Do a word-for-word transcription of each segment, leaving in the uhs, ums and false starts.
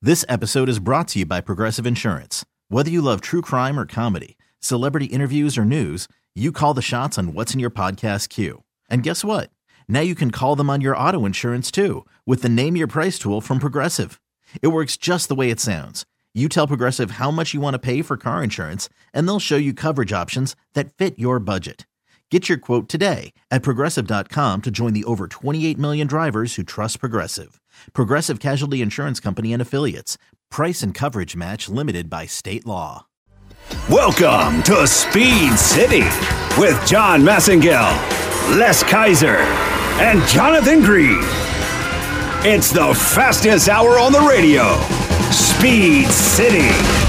This episode is brought to you by Progressive Insurance. Whether you love true crime or comedy, celebrity interviews or news, you call the shots on what's in your podcast queue. And guess what? Now you can call them on your auto insurance too with the Name Your Price tool from Progressive. It works just the way it sounds. You tell Progressive how much you want to pay for car insurance, and they'll show you coverage options that fit your budget. Get your quote today at Progressive dot com to join the over twenty-eight million drivers who trust Progressive. Progressive Casualty Insurance Company and Affiliates. Price and coverage match limited by state law. Welcome to Speed City with John Massengill, Les Kaiser, and Jonathan Green. It's the fastest hour on the radio. Speed City.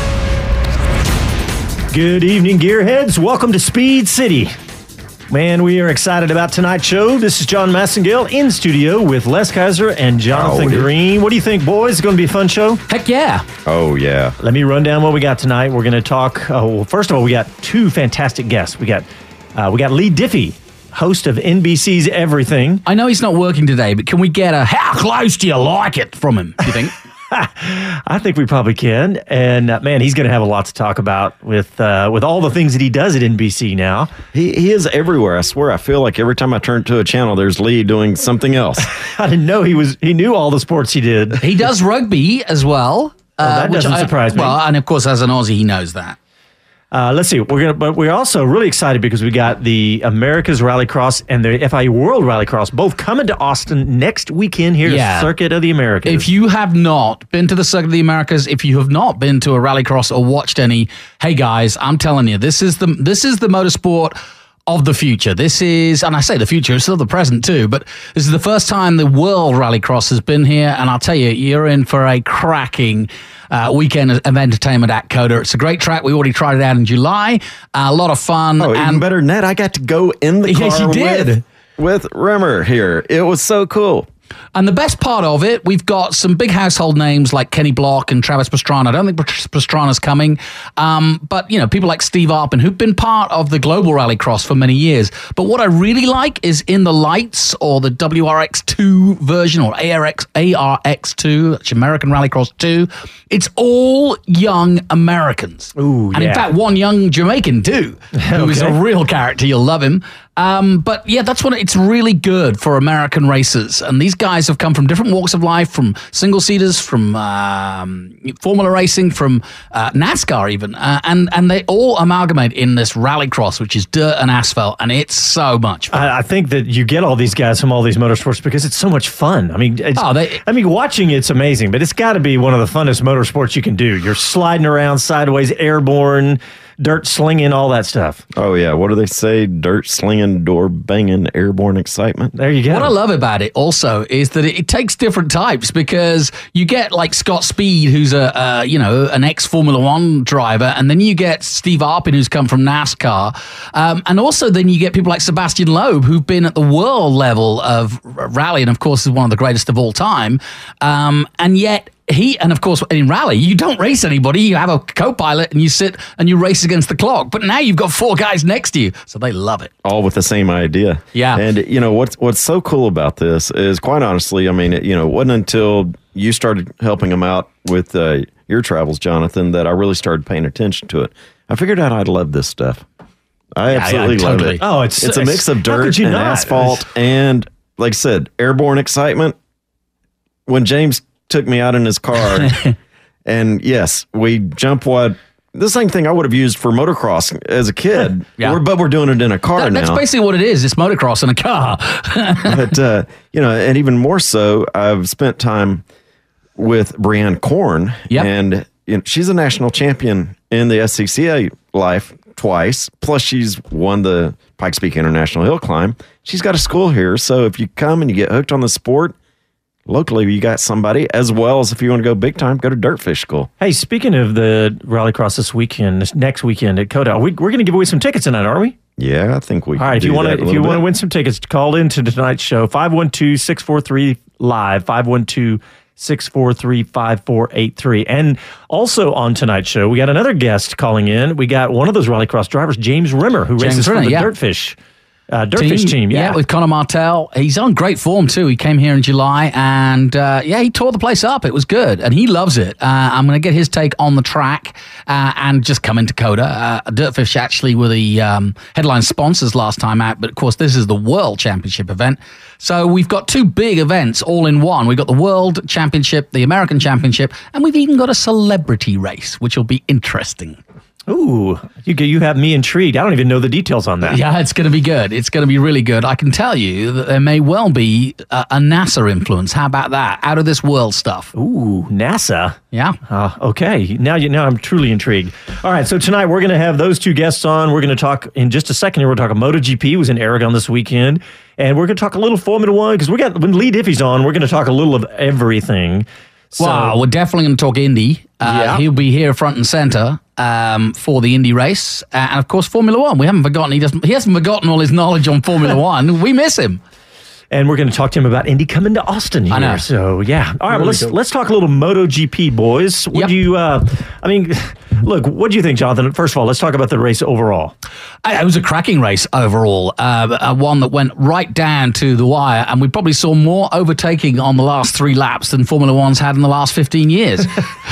Good evening, gearheads. Welcome to Speed City. Man, we are excited about tonight's show. This is John Massengill in studio with Les Kaiser and Jonathan oh, Green. What do you think, boys? It's going to be a fun show? Heck yeah. Oh, yeah. Let me run down what we got tonight. We're going to talk, uh, well, first of all, we got two fantastic guests. We got uh, we got Lee Diffie, host of N B C's Everything. I know he's not working today, but can we get a how close do you like it from him, do you think? I think we probably can. And, uh, man, he's going to have a lot to talk about with uh, with all the things that he does at N B C now. He he is everywhere. I swear. I feel like every time I turn to a channel, there's Lee doing something else. I didn't know he was. He knew all the sports he did. He does rugby as well. Oh, that uh, doesn't I, surprise me. Well, and, of course, as an Aussie, he knows that. Uh, let's see. We're gonna, but we're also really excited because we got the America's Rallycross and the F I U World Rallycross both coming to Austin next weekend here yeah. at Circuit of the Americas. If you have not been to the Circuit of the Americas, if you have not been to a Rallycross or watched any, hey guys, I'm telling you, this is the this is the motorsport of the future. This is, and I say the future, it's still the present too, but this is the first time the World Rallycross has been here, and I'll tell you, you're in for a cracking uh, weekend of entertainment at COTA. It's a great track. We already tried it out in July. Uh, a lot of fun. Oh, and even better than that, I got to go in the car yes, you did. with, with Rimmer here. It was so cool. And the best part of it, we've got some big household names like Kenny Block and Travis Pastrana. I don't think Pastrana's coming, um, but you know, people like Steve Arpin, who've been part of the Global Rallycross for many years. But what I really like is in the lights, or the W R X two version, or A R X A R X two, that's American Rallycross two. It's all young Americans. Ooh, and yeah. in fact, one young Jamaican too, who okay. is a real character. You'll love him. Um, but yeah, that's what it's really good for American racers. And these guys have come from different walks of life, from single seaters, from um, Formula racing, from uh, NASCAR even. Uh, and, and they all amalgamate in this rallycross, which is dirt and asphalt. And it's so much fun. I, I think that you get all these guys from all these motorsports because it's so much fun. I mean, it's, oh, they, I mean, watching it's amazing, but it's got to be one of the funnest motorsports you can do. You're sliding around sideways, airborne, dirt slinging, all that stuff. Oh, yeah. What do they say? Dirt slinging, door banging, airborne excitement. There you go. What I love about it also is that it, it takes different types, because you get like Scott Speed, who's a, uh, you know, an ex-Formula One driver, and then you get Steve Arpin, who's come from NASCAR. Um, and also then you get people like Sebastian Loeb, who've been at the world level of rally, and of course is one of the greatest of all time. Um, and yet, He, and of course, in rally, you don't race anybody. You have a co-pilot and you sit and you race against the clock. But now you've got four guys next to you, so they love it. All with the same idea. Yeah. And, you know, what's what's so cool about this is, quite honestly, I mean, it, you know, it wasn't until you started helping them out with uh, your travels, Jonathan, that I really started paying attention to it. I figured out I'd love this stuff. I yeah, absolutely yeah, love totally. it. Oh, it's, it's a mix of dirt and not? asphalt and, like I said, airborne excitement. When James took me out in his car, and yes, we jump what the same thing I would have used for motocross as a kid, yeah. we're, but we're doing it in a car that, now. That's basically what it is. It's motocross in a car. But uh, you know, and even more so, I've spent time with Brianne Korn, yep. and you know, she's a national champion in the S C C A life twice. Plus, she's won the Pikes Peak International Hill Climb. She's got a school here, so if you come and you get hooked on the sport, locally, you got somebody, as well as if you want to go big time, go to Dirtfish School. Hey, speaking of the Rallycross this weekend, this next weekend at COTA, we, we're going to give away some tickets tonight, aren't we? Yeah, I think we. All right, if you want to, if you want to win some tickets, call into tonight's show five one two, six four three live five one two, six four three, five four eight three. And also on tonight's show, we got another guest calling in. We got one of those Rallycross drivers, James Rimmer, who James races Rimmer, for the yeah. Dirtfish. Uh, Dirtfish team, yeah. with Conor Martell. He's on great form, too. He came here in July, and, uh, yeah, he tore the place up. It was good, and he loves it. Uh, I'm going to get his take on the track uh, and just come into Coda. Uh, Dirtfish actually were the um, headline sponsors last time out, but, of course, this is the World Championship event. So we've got two big events all in one. We've got the World Championship, the American Championship, and we've even got a celebrity race, which will be interesting. Ooh, you you have me intrigued. I don't even know the details on that. Yeah, it's going to be good. It's going to be really good. I can tell you that there may well be a, a NASA influence. How about that? Out of this world stuff. Ooh, NASA. Yeah. Uh, okay. Now you now I'm truly intrigued. All right. So tonight we're going to have those two guests on. We're going to talk in just a second. Here we're talking MotoGP. It was in Aragon this weekend, and we're going to talk a little Formula One because we got when Lee Diffie's on. We're going to talk a little of everything. So, wow, we're definitely going to talk Indy. Uh, Yeah. He'll be here front and center um, for the Indy race, uh, and of course Formula One. We haven't forgotten. He doesn't. He hasn't forgotten all his knowledge on Formula One. We miss him. And we're going to talk to him about Indy coming to Austin here. I know. So, yeah. All right, well, Really let's dope. let's talk a little MotoGP, boys. What Yep. do you, uh, I mean, look, what do you think, Jonathan? First of all, let's talk about the race overall. It was a cracking race overall, uh, uh, one that went right down to the wire, and we probably saw more overtaking on the last three laps than Formula One's had in the last fifteen years.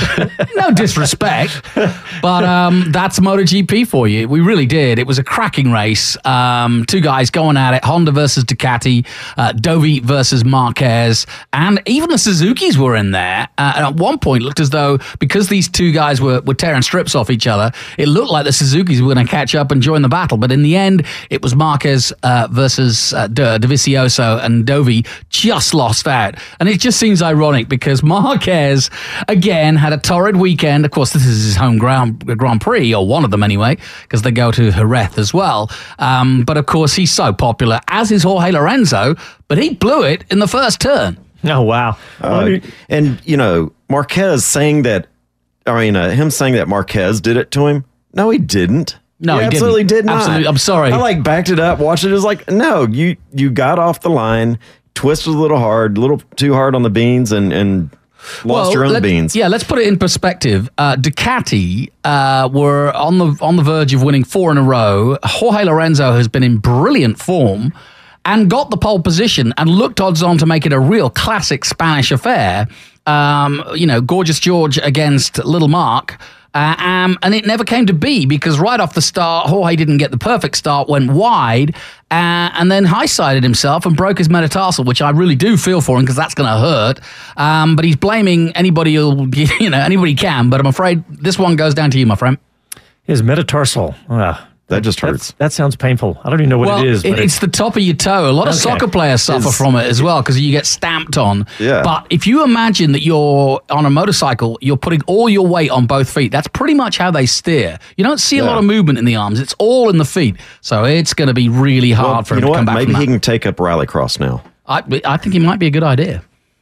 No disrespect, but um, that's MotoGP for you. We really did. It was a cracking race. Um, two guys going at it, Honda versus Ducati, uh, Dovi versus Marquez, and even the Suzukis were in there. Uh, and at one point, it looked as though, because these two guys were, were tearing strips off each other, it looked like the Suzukis were going to catch up and join the battle. But in the end, it was Marquez uh, versus uh, De- Dovizioso, and Dovi just lost out. And it just seems ironic because Marquez, again, had a torrid weekend. Of course, this is his home Grand, Grand Prix, or one of them anyway, because they go to Jerez as well. Um, but of course, he's so popular, as is Jorge Lorenzo, but he blew it in the first turn. Oh, wow. Uh, and, you know, Marquez saying that, I mean, uh, him saying that Marquez did it to him. No, he didn't. No, he, he absolutely didn't. did not. Absolutely. I'm sorry. I like backed it up, watched it. It was like, no, you you got off the line, twisted a little hard, a little too hard on the beans, and and lost your own let- beans. Yeah, let's put it in perspective. Uh, Ducati uh, were on the on the verge of winning four in a row. Jorge Lorenzo has been in brilliant form and got the pole position and looked odds on to make it a real classic Spanish affair. Um, you know, Gorgeous George against Little Mark. Uh, um, and it never came to be because right off the start, Jorge didn't get the perfect start, went wide, uh, and then high-sided himself and broke his metatarsal, which I really do feel for him because that's going to hurt. Um, but he's blaming anybody who, you know, anybody can. But I'm afraid this one goes down to you, my friend. His metatarsal. Uh, That just that's- hurts. That sounds painful. I don't even know what Well, it is. it- But it's the top of your toe. A lot of Okay. soccer players suffer Is- from it as well because you get stamped on. Yeah. But if you imagine that you're on a motorcycle, you're putting all your weight on both feet. That's pretty much how they steer. You don't see a Yeah. lot of movement in the arms. It's all in the feet. So it's going to be really hard Well, for you him know to what? come back Maybe from he that. can take up rallycross now. I, I think it might be a good idea.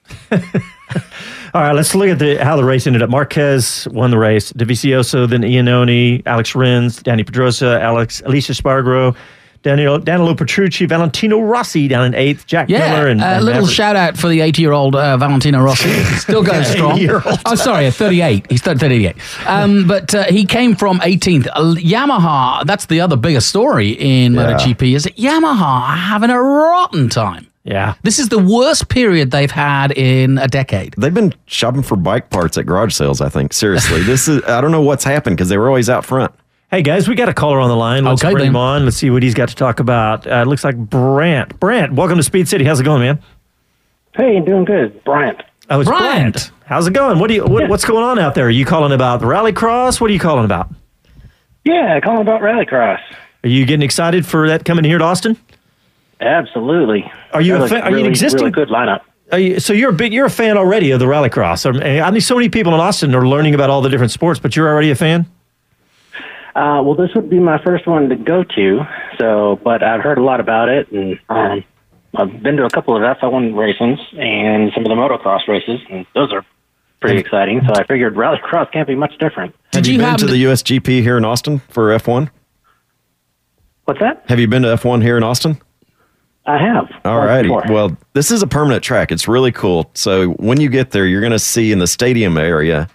All right, let's look at the how the race ended up. Marquez won the race. Dovizioso, then Iannone, Alex Rins, Danny Pedrosa, Alex, Alicia Spargaro, Daniel, Danilo Petrucci, Valentino Rossi down in eighth, Jack Yeah, Miller, and, a and little Maverick. shout out for the eighty-year-old uh, Valentino Rossi. Still going strong. eighty-year-old. Oh, sorry, thirty-eight. He's thirty-eight. Um, but uh, he came from eighteenth. Uh, Yamaha, that's the other biggest story in Yeah. MotoGP, is that Yamaha are having a rotten time. Yeah. This is the worst period they've had in a decade. They've been shopping for bike parts at garage sales, I think. Seriously. This is, I don't know what's happened because they were always out front. Hey, guys, we got a caller on the line. Let's Okay, bring him then. on. Let's see what he's got to talk about. Uh, it looks like Brant. Brant, welcome to Speed City. How's it going, man? Hey, doing good. Bryant. Oh, it's Bryant. Brant. How's it going? What do you? What, What's going on out there? Are you calling about the Rallycross? What are you calling about? Yeah, calling about Rallycross. Are you getting excited for that coming here to Austin? Absolutely. Are you a That fan- looks are you an really, existing- really good lineup? Are you, so you're a big, you're a fan already of the Rallycross. I mean, I mean, so many people in Austin are learning about all the different sports, but you're already a fan. Uh, well, this would be my first one to go to, so but I've heard a lot about it, and um, I've been to a couple of F one races and some of the motocross races, and those are pretty exciting. So I figured Rallycross can't be much different. Have Did you, you been happen to to- the U S G P here in Austin for F one? What's that? Have you been to F one here in Austin? I have. All Once righty. before. Well, this is a permanent track. It's really cool. So when you get there, you're going to see in the stadium area,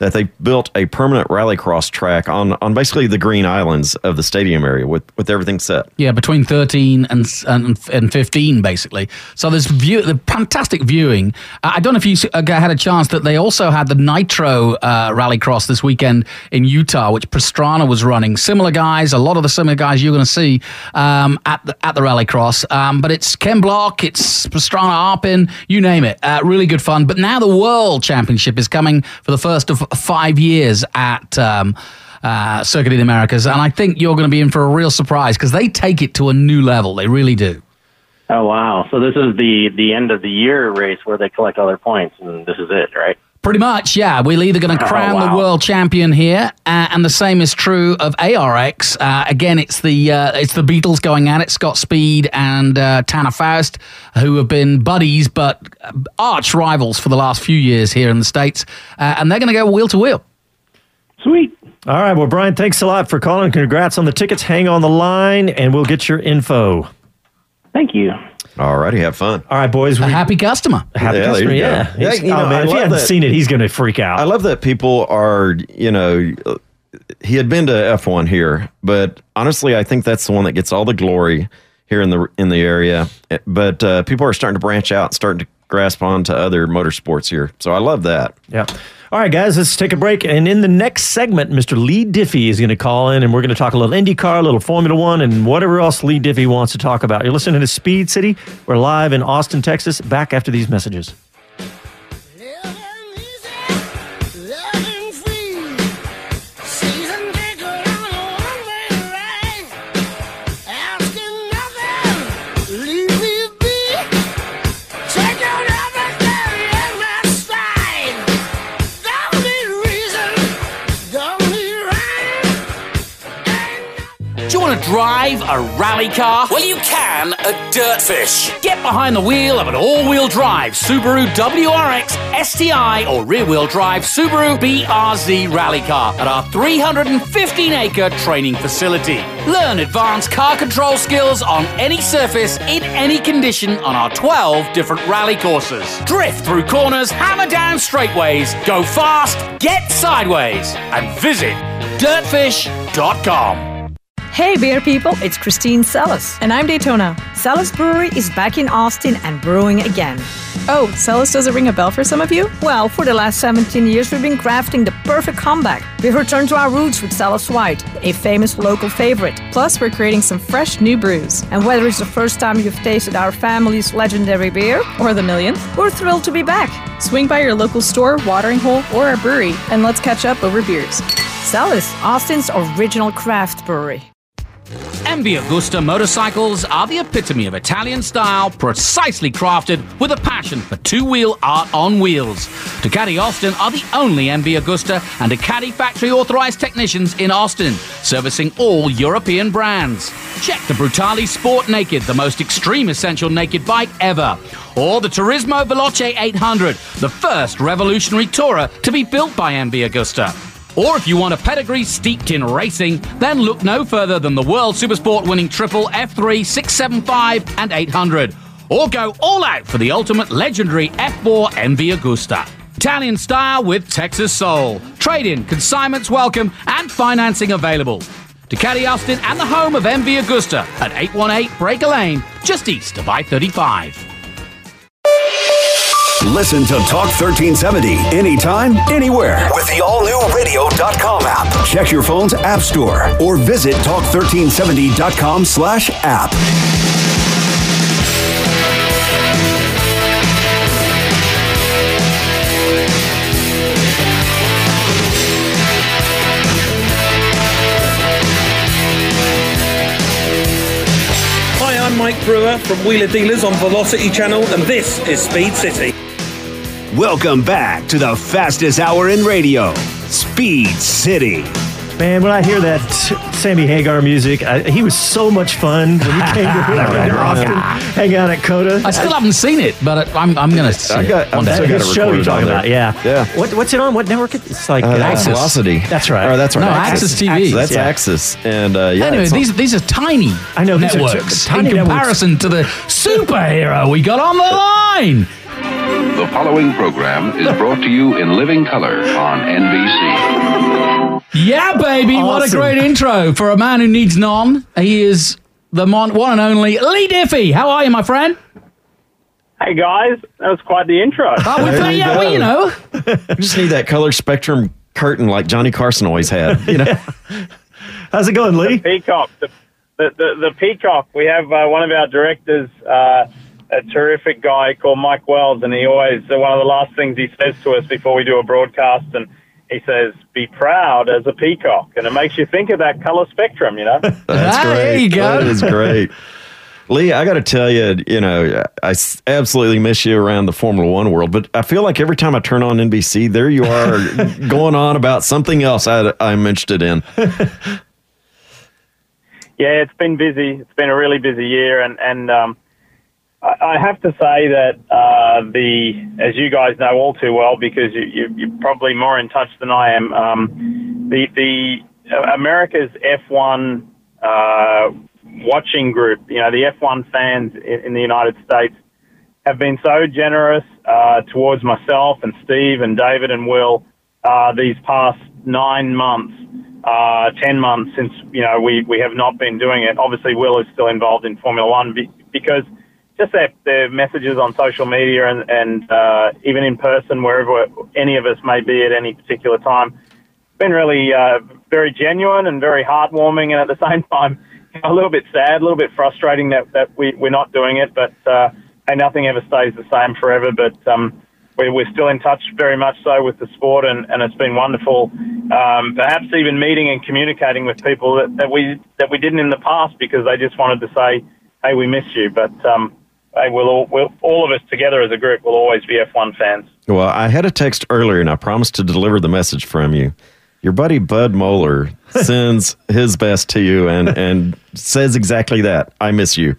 that they built a permanent rallycross track on, on basically the green islands of the stadium area with, with everything set. Yeah, between thirteen and and, and fifteen, basically. So there's view, the fantastic viewing. I don't know if you had a chance that they also had the Nitro uh, Rallycross this weekend in Utah, which Pastrana was running. Similar guys, a lot of the similar guys you're going to see um, at the at the Rallycross. Um, but it's Ken Block, it's Pastrana Arpin, you name it. Uh, really good fun. But now the World Championship is coming for the first of five years at um, uh, Circuit of the Americas, and I think you're going to be in for a real surprise because they take it to a new level. They really do. Oh, wow. So this is the, the end of the year race where they collect all their points, and this is it, right? Pretty much, yeah. We're either going to crown oh, wow. the world champion here, uh, and the same is true of A R X. Uh, again, it's the uh, it's the Beatles going at it, Scott Speed and uh, Tanner Faust, who have been buddies but arch rivals for the last few years here in the States, uh, and they're going to go wheel to wheel. Sweet. All right, well, Brian, thanks a lot for calling. Congrats on the tickets. Hang on the line, and we'll get your info. Thank you. All righty, have fun. All right, boys. A happy customer. Happy yeah, customer, yeah. yeah you know, oh, man, if he hadn't that. seen it, he's going to freak out. I love that people are, you know, he had been to F one here, but honestly, I think that's the one that gets all the glory here in the in the area. But uh, people are starting to branch out and starting to grasp on to other motorsports here. So I love that. Yeah. All right, guys, let's take a break. And in the next segment, Mister Lee Diffie is going to call in, and we're going to talk a little IndyCar, a little Formula One, and whatever else Lee Diffie wants to talk about. You're listening to Speed City. We're live in Austin, Texas. Back after these messages. Drive a rally car? Well, you can at Dirtfish. Get behind the wheel of an all-wheel drive Subaru W R X, S T I, or rear-wheel drive Subaru B R Z rally car at our three hundred fifteen acre training facility. Learn advanced car control skills on any surface, in any condition on our twelve different rally courses. Drift through corners, hammer down straightaways, go fast, get sideways, and visit dirtfish dot com. Hey beer people, it's Christine Sellis. And I'm Daytona. Sellis Brewery is back in Austin and brewing again. Oh, Sellis doesn't ring a bell for some of you? Well, for the last seventeen years we've been crafting the perfect comeback. We've returned to our roots with Sellis White, a famous local favorite. Plus, we're creating some fresh new brews. And whether it's the first time you've tasted our family's legendary beer, or the millionth, we're thrilled to be back. Swing by your local store, watering hole, or our brewery, and let's catch up over beers. Sellis, Austin's original craft brewery. M V Agusta motorcycles are the epitome of Italian style, precisely crafted with a passion for two-wheel art on wheels. Ducati Austin are the only M V Agusta and Ducati factory-authorized technicians in Austin, servicing all European brands. Check the Brutale Sport Naked, the most extreme essential naked bike ever. Or the Turismo Veloce eight hundred, the first revolutionary tourer to be built by M V Agusta. Or if you want a pedigree steeped in racing, then look no further than the World Supersport winning triple F three, six seventy-five, and eight hundred. Or go all out for the ultimate legendary F four M V Agusta. Italian style with Texas soul. Trade-in, consignments welcome, and financing available. Ducati Austin and the home of M V Agusta at eight one eight Breaker Lane, just east of I thirty-five. Listen to Talk thirteen seventy anytime, anywhere with the all new radio dot com app. Check your phone's app store or visit talk thirteen seventy dot com slash app. Hi, I'm Mike Brewer from Wheeler Dealers on Velocity Channel, and this is Speed City. Welcome back to the fastest hour in radio, Speed City. Man, when I hear that Sammy Hagar music, I, he was so much fun when he came to Austin, hang out at Coda. I still haven't seen it, but I'm I'm gonna see I got, it. I've still got His it show you're recorded talking on there. about, yeah. Yeah. What, what's it on? What network? It's like Uh, uh, that's Axis. Velocity. That's right. Or that's right. No, Axis T V. That's yeah. Axis. And uh, yeah, Anyway, it's on- these these are tiny I know, these are networks t- tiny in networks. comparison to the superhero we got on the line. The following program is brought to you in living color on N B C. Yeah, baby. Awesome. What a great intro for a man who needs none. He is the mon- one and only Lee Diffie. How are you, my friend? Hey, guys. That was quite the intro. Oh, we play, yeah, well, you know. You just need that color spectrum curtain like Johnny Carson always had. You know. How's it going, Lee? The peacock. The, the, the, the peacock. We have uh, one of our directors, uh, a terrific guy called Mike Wells, and he always, uh, one of the last things he says to us before we do a broadcast, and he says, be proud as a peacock. And it makes you think of that color spectrum, you know? That's Ah, great. there you go. That is great. Lee, I got to tell you, you know, I s- absolutely miss you around the Formula One world, but I feel like every time I turn on N B C, there you are going on about something else I, I'm interested in. Yeah, it's been busy. It's been a really busy year, and, and um, I, I have to say that uh, the, as you guys know all too well, because you, you, you're probably more in touch than I am, um, the, the uh, America's F one uh, watching group, you know, the F one fans in, in the United States have been so generous uh, towards myself and Steve and David and Will uh, these past nine months, uh, ten months since, you know, we, we have not been doing it. Obviously, Will is still involved in Formula One be, because just their, their messages on social media and, and uh, even in person, wherever any of us may be at any particular time, it's been really uh, very genuine and very heartwarming, and at the same time, a little bit sad, a little bit frustrating that, that we, we're not doing it, but uh, hey, nothing ever stays the same forever. But um, we, we're still in touch very much so with the sport, and, and it's been wonderful. Um, perhaps even meeting and communicating with people that, that we that we didn't in the past because they just wanted to say, hey, we miss you. But um, hey, we'll all, we'll, all of us together as a group will always be F one fans. Well, I had a text earlier, and I promised to deliver the message from you. Your buddy Bud Moeller sends his best to you and, and says exactly that. I miss you.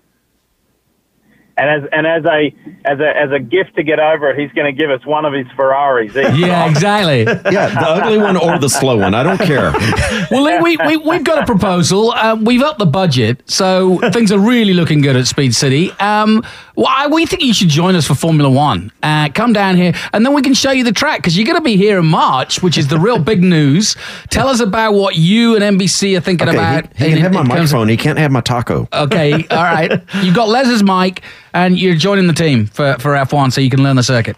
And as and as a as a as a gift to get over it, he's going to give us one of his Ferraris. Yeah, exactly. Yeah, the ugly one or the slow one. I don't care. Well, Lee, we, we, we've got a proposal. Um, we've upped the budget, so things are really looking good at Speed City. Um, well, I, we think you should join us for Formula One. Uh, come down here, and then we can show you the track, because you're going to be here in March, which is the real big news. Tell us about what you and N B C are thinking Okay, about. he, he can in- have my in terms of- microphone. He can't have my taco. Okay, all right. You've got Les's mic, and you're joining the team for, for F one, so you can learn the circuit.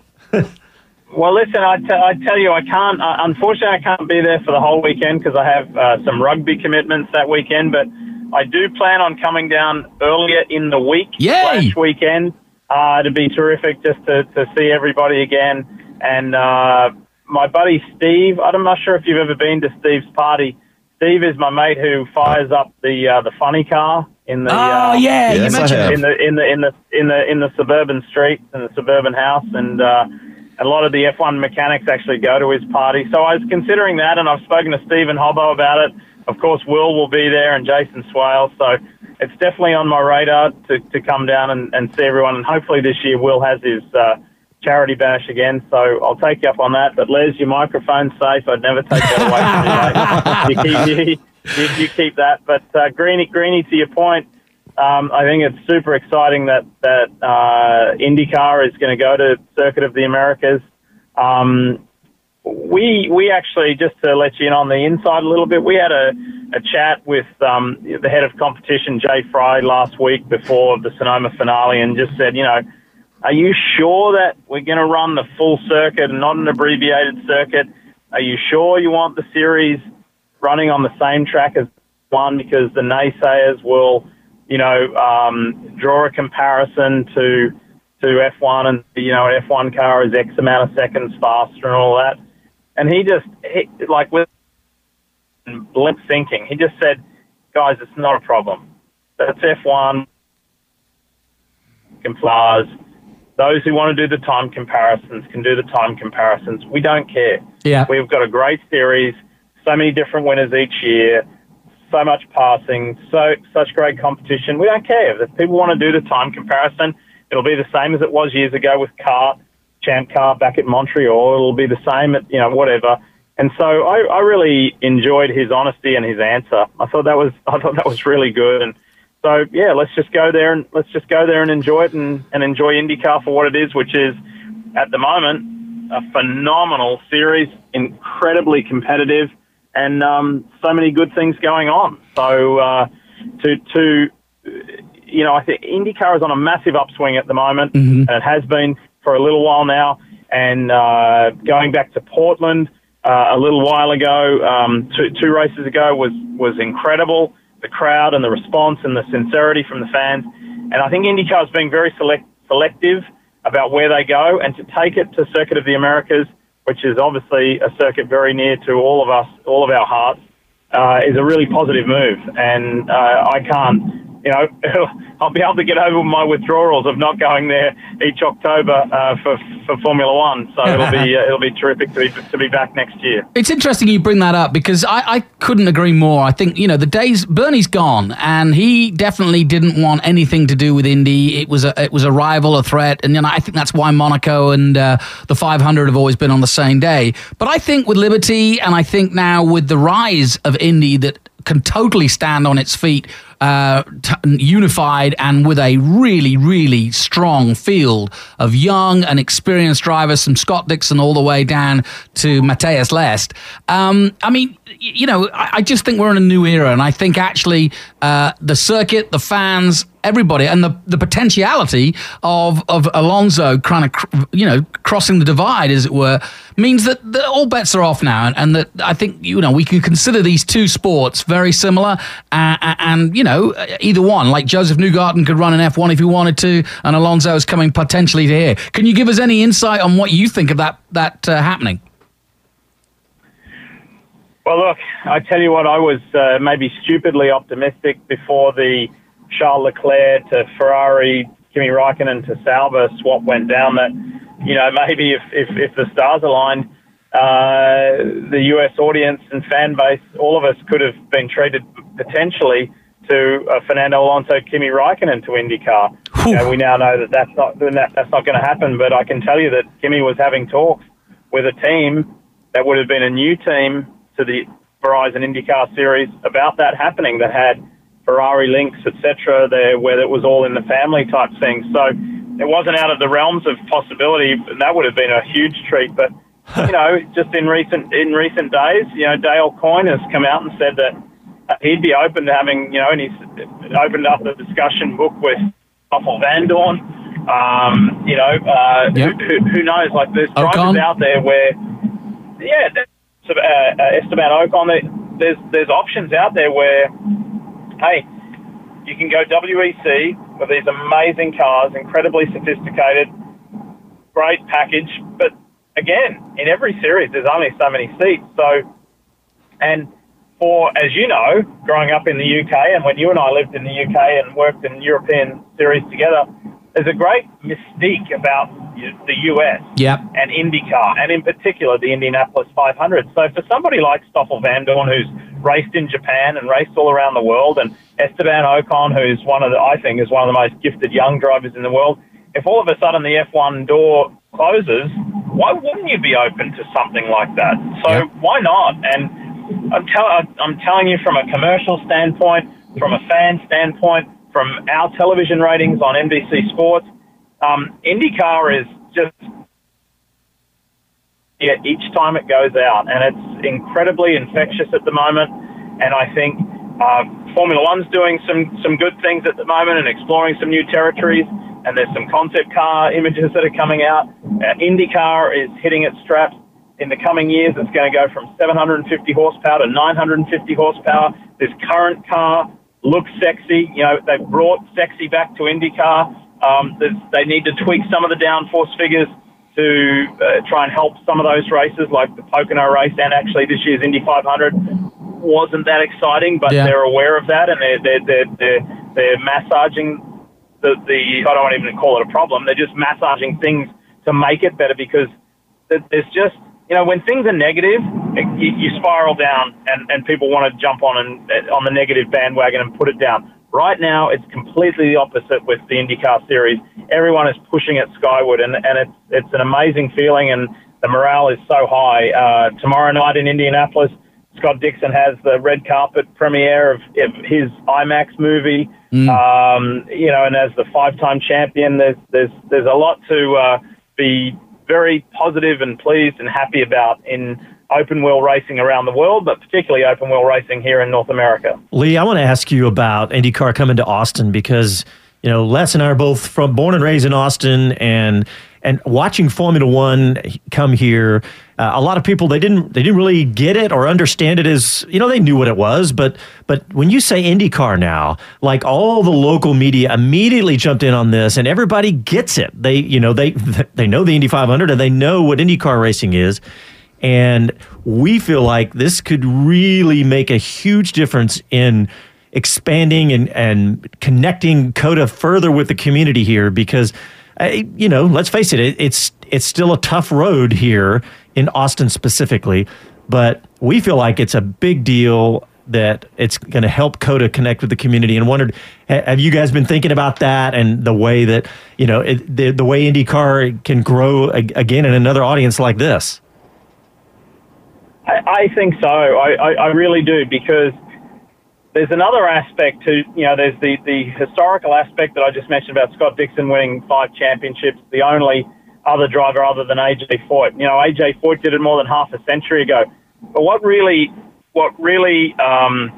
Well, listen, I, t- I tell you, I can't, uh, unfortunately, I can't be there for the whole weekend because I have uh, some rugby commitments that weekend, but I do plan on coming down earlier in the week, Yay! slash weekend, uh, to be terrific just to, to see everybody again. And uh, my buddy Steve, I'm not sure if you've ever been to Steve's party. Steve is my mate who fires up the uh, the funny car in the Oh, uh, yeah, Yes, you I mentioned have. it. in the in the in the in the in the suburban streets and the suburban house, and uh, a lot of the F one mechanics actually go to his party. So I was considering that, and I've spoken to Stephen Hobbo about it. Of course, Will will be there, and Jason Swale. So it's definitely on my radar to, to come down and, and see everyone. And hopefully this year Will has his uh, charity bash again. So I'll take you up on that. But Les, your microphone's safe. I'd never take that away from you, mate. You keep, you, you, you keep that. But uh, Greeny, Greeny, to your point, Um, I think it's super exciting that that uh, IndyCar is going to go to Circuit of the Americas. Um, we we actually, just to let you in on the inside a little bit, we had a, a chat with um, the head of competition, Jay Fry, last week before the Sonoma finale, and just said, you know, are you sure that we're going to run the full circuit and not an abbreviated circuit? Are you sure you want the series running on the same track as one? Because the naysayers will, you know, um, draw a comparison to to F one, and, you know, an F one car is X amount of seconds faster and all that. And he just, he, like, with lip syncing, he just said, guys, it's not a problem. That's F one. Flaws. Those who want to do the time comparisons can do the time comparisons. We don't care. Yeah. We've got a great series, so many different winners each year, so much passing, so such great competition. We don't care. If people want to do the time comparison, it'll be the same as it was years ago with Kart, Champ Car back at Montreal. It'll be the same at, you know, whatever. And so I, I really enjoyed his honesty and his answer. I thought that was I thought that was really good. And so yeah, let's just go there and let's just go there and enjoy it and, and enjoy IndyCar for what it is, which is at the moment, a phenomenal series, incredibly competitive, and um, so many good things going on. So uh, to to you know, I think IndyCar is on a massive upswing at the moment, mm-hmm. and it has been for a little while now. And uh, going back to Portland uh, a little while ago, um, two, two races ago, was was incredible. The crowd and the response and the sincerity from the fans. And I think IndyCar is being very select, selective about where they go, and to take it to Circuit of the Americas, which is obviously a circuit very near to all of us, all of our hearts, uh, is a really positive move. And uh, I can't, you know, I'll be able to get over my withdrawals of not going there each October uh, for for Formula One. So it'll be uh, it'll be terrific to be to be back next year. It's interesting you bring that up, because I, I couldn't agree more. I think, you know, the days Bernie's gone, and he definitely didn't want anything to do with Indy. It was a it was a rival, a threat, and you know, I think that's why Monaco and uh, the five hundred have always been on the same day. But I think with Liberty, and I think now with the rise of Indy that can totally stand on its feet, uh, t- unified and with a really, really strong field of young and experienced drivers, from Scott Dixon all the way down to Matthias Lest. Um, I mean, you know, I, I just think we're in a new era, and I think actually uh, the circuit, the fans, everybody, and the, the potentiality of of Alonso kind of, cr- you know, crossing the divide, as it were, means that the, all bets are off now, and, and that I think, you know, we can consider these two sports very similar, uh, and, you know, either one, like Joseph Newgarden could run an F one if he wanted to, and Alonso is coming potentially to here. Can you give us any insight on what you think of that, that uh, happening? Well, look, I tell you what, I was uh, maybe stupidly optimistic before the Charles Leclerc to Ferrari, Kimi Raikkonen to Sauber swap went down, that, you know, maybe if, if, if the stars aligned, uh, the U S audience and fan base, all of us could have been treated potentially to uh, Fernando Alonso, Kimi Raikkonen to IndyCar. You know, we now know that that's not, that, that's not going to happen, but I can tell you that Kimi was having talks with a team that would have been a new team to the Verizon IndyCar series about that happening, that had Ferrari links, et cetera, there, where it was all in the family type thing. So it wasn't out of the realms of possibility, and that would have been a huge treat. But, you know, just in recent in recent days, you know, Dale Coyne has come out and said that he'd be open to having, you know, and he's opened up the discussion book with Stoffel Vandoorne. Um, you know, uh, yep. who, who knows? Like, there's drivers out there where, yeah, uh, Esteban Ocon, there's there's options out there where, hey, you can go W E C with these amazing cars, incredibly sophisticated, great package. But again, in every series, there's only so many seats. So, and for, as you know, growing up in the U K, and when you and I lived in the U K and worked in European series together, there's a great mystique about the U S yep. and IndyCar, and in particular the Indianapolis five hundred. So for somebody like Stoffel Vandoorne, who's raced in Japan and raced all around the world, and Esteban Ocon, who's one of the, I think, is one of the most gifted young drivers in the world, if all of a sudden the F one door closes, why wouldn't you be open to something like that? So yep. why not? And I'm, tell, I'm telling you, from a commercial standpoint, from a fan standpoint, from our television ratings on N B C Sports, um, IndyCar is just, yeah, each time it goes out, and it's incredibly infectious at the moment. And I think uh, Formula One's doing some, some good things at the moment and exploring some new territories, and there's some concept car images that are coming out. Uh, IndyCar is hitting its straps. In the coming years, it's going to go from seven hundred fifty horsepower to nine hundred fifty horsepower. This current car looks sexy. You know, they've brought sexy back to IndyCar. Um, they need to tweak some of the downforce figures to uh, try and help some of those races, like the Pocono race, and actually this year's Indy five hundred wasn't that exciting, but yeah. they're aware of that, and they're they're they're they're, they're massaging the the. I don't want to even call it a problem. They're just massaging things to make it better, because there's just, you know, when things are negative, you, you spiral down, and, and people want to jump on and on the negative bandwagon and put it down. Right now, it's completely the opposite with the IndyCar series. Everyone is pushing it skyward, and, and it's it's an amazing feeling, and the morale is so high. Uh, tomorrow night in Indianapolis, Scott Dixon has the red carpet premiere of, of his IMAX movie. Mm. Um, you know, and as the five-time champion, there's there's there's a lot to uh, be very positive and pleased and happy about in open wheel racing around the world, but particularly open wheel racing here in North America. Lee, I want to ask you about IndyCar coming to Austin because, you know, Les and I are both from born and raised in Austin, and and watching Formula One come here, uh, a lot of people they didn't they didn't really get it or understand it as, you know, they knew what it was, but but when you say IndyCar now, like all the local media immediately jumped in on this, and everybody gets it. They you know they they know the Indy five hundred and they know what IndyCar racing is, and we feel like this could really make a huge difference in expanding and and connecting COTA further with the community here because. I, you know, let's face it, it, it's it's still a tough road here in Austin specifically, but we feel like it's a big deal that it's going to help COTA connect with the community. And wondered, have you guys been thinking about that and the way that, you know, it, the, the way IndyCar can grow again in another audience like this? I, I think so. I, I, I really do, because there's another aspect to, you know, there's the, the historical aspect that I just mentioned about Scott Dixon winning five championships, the only other driver other than A J Foyt. You know, A J Foyt did it more than half a century ago. But what really, what really um,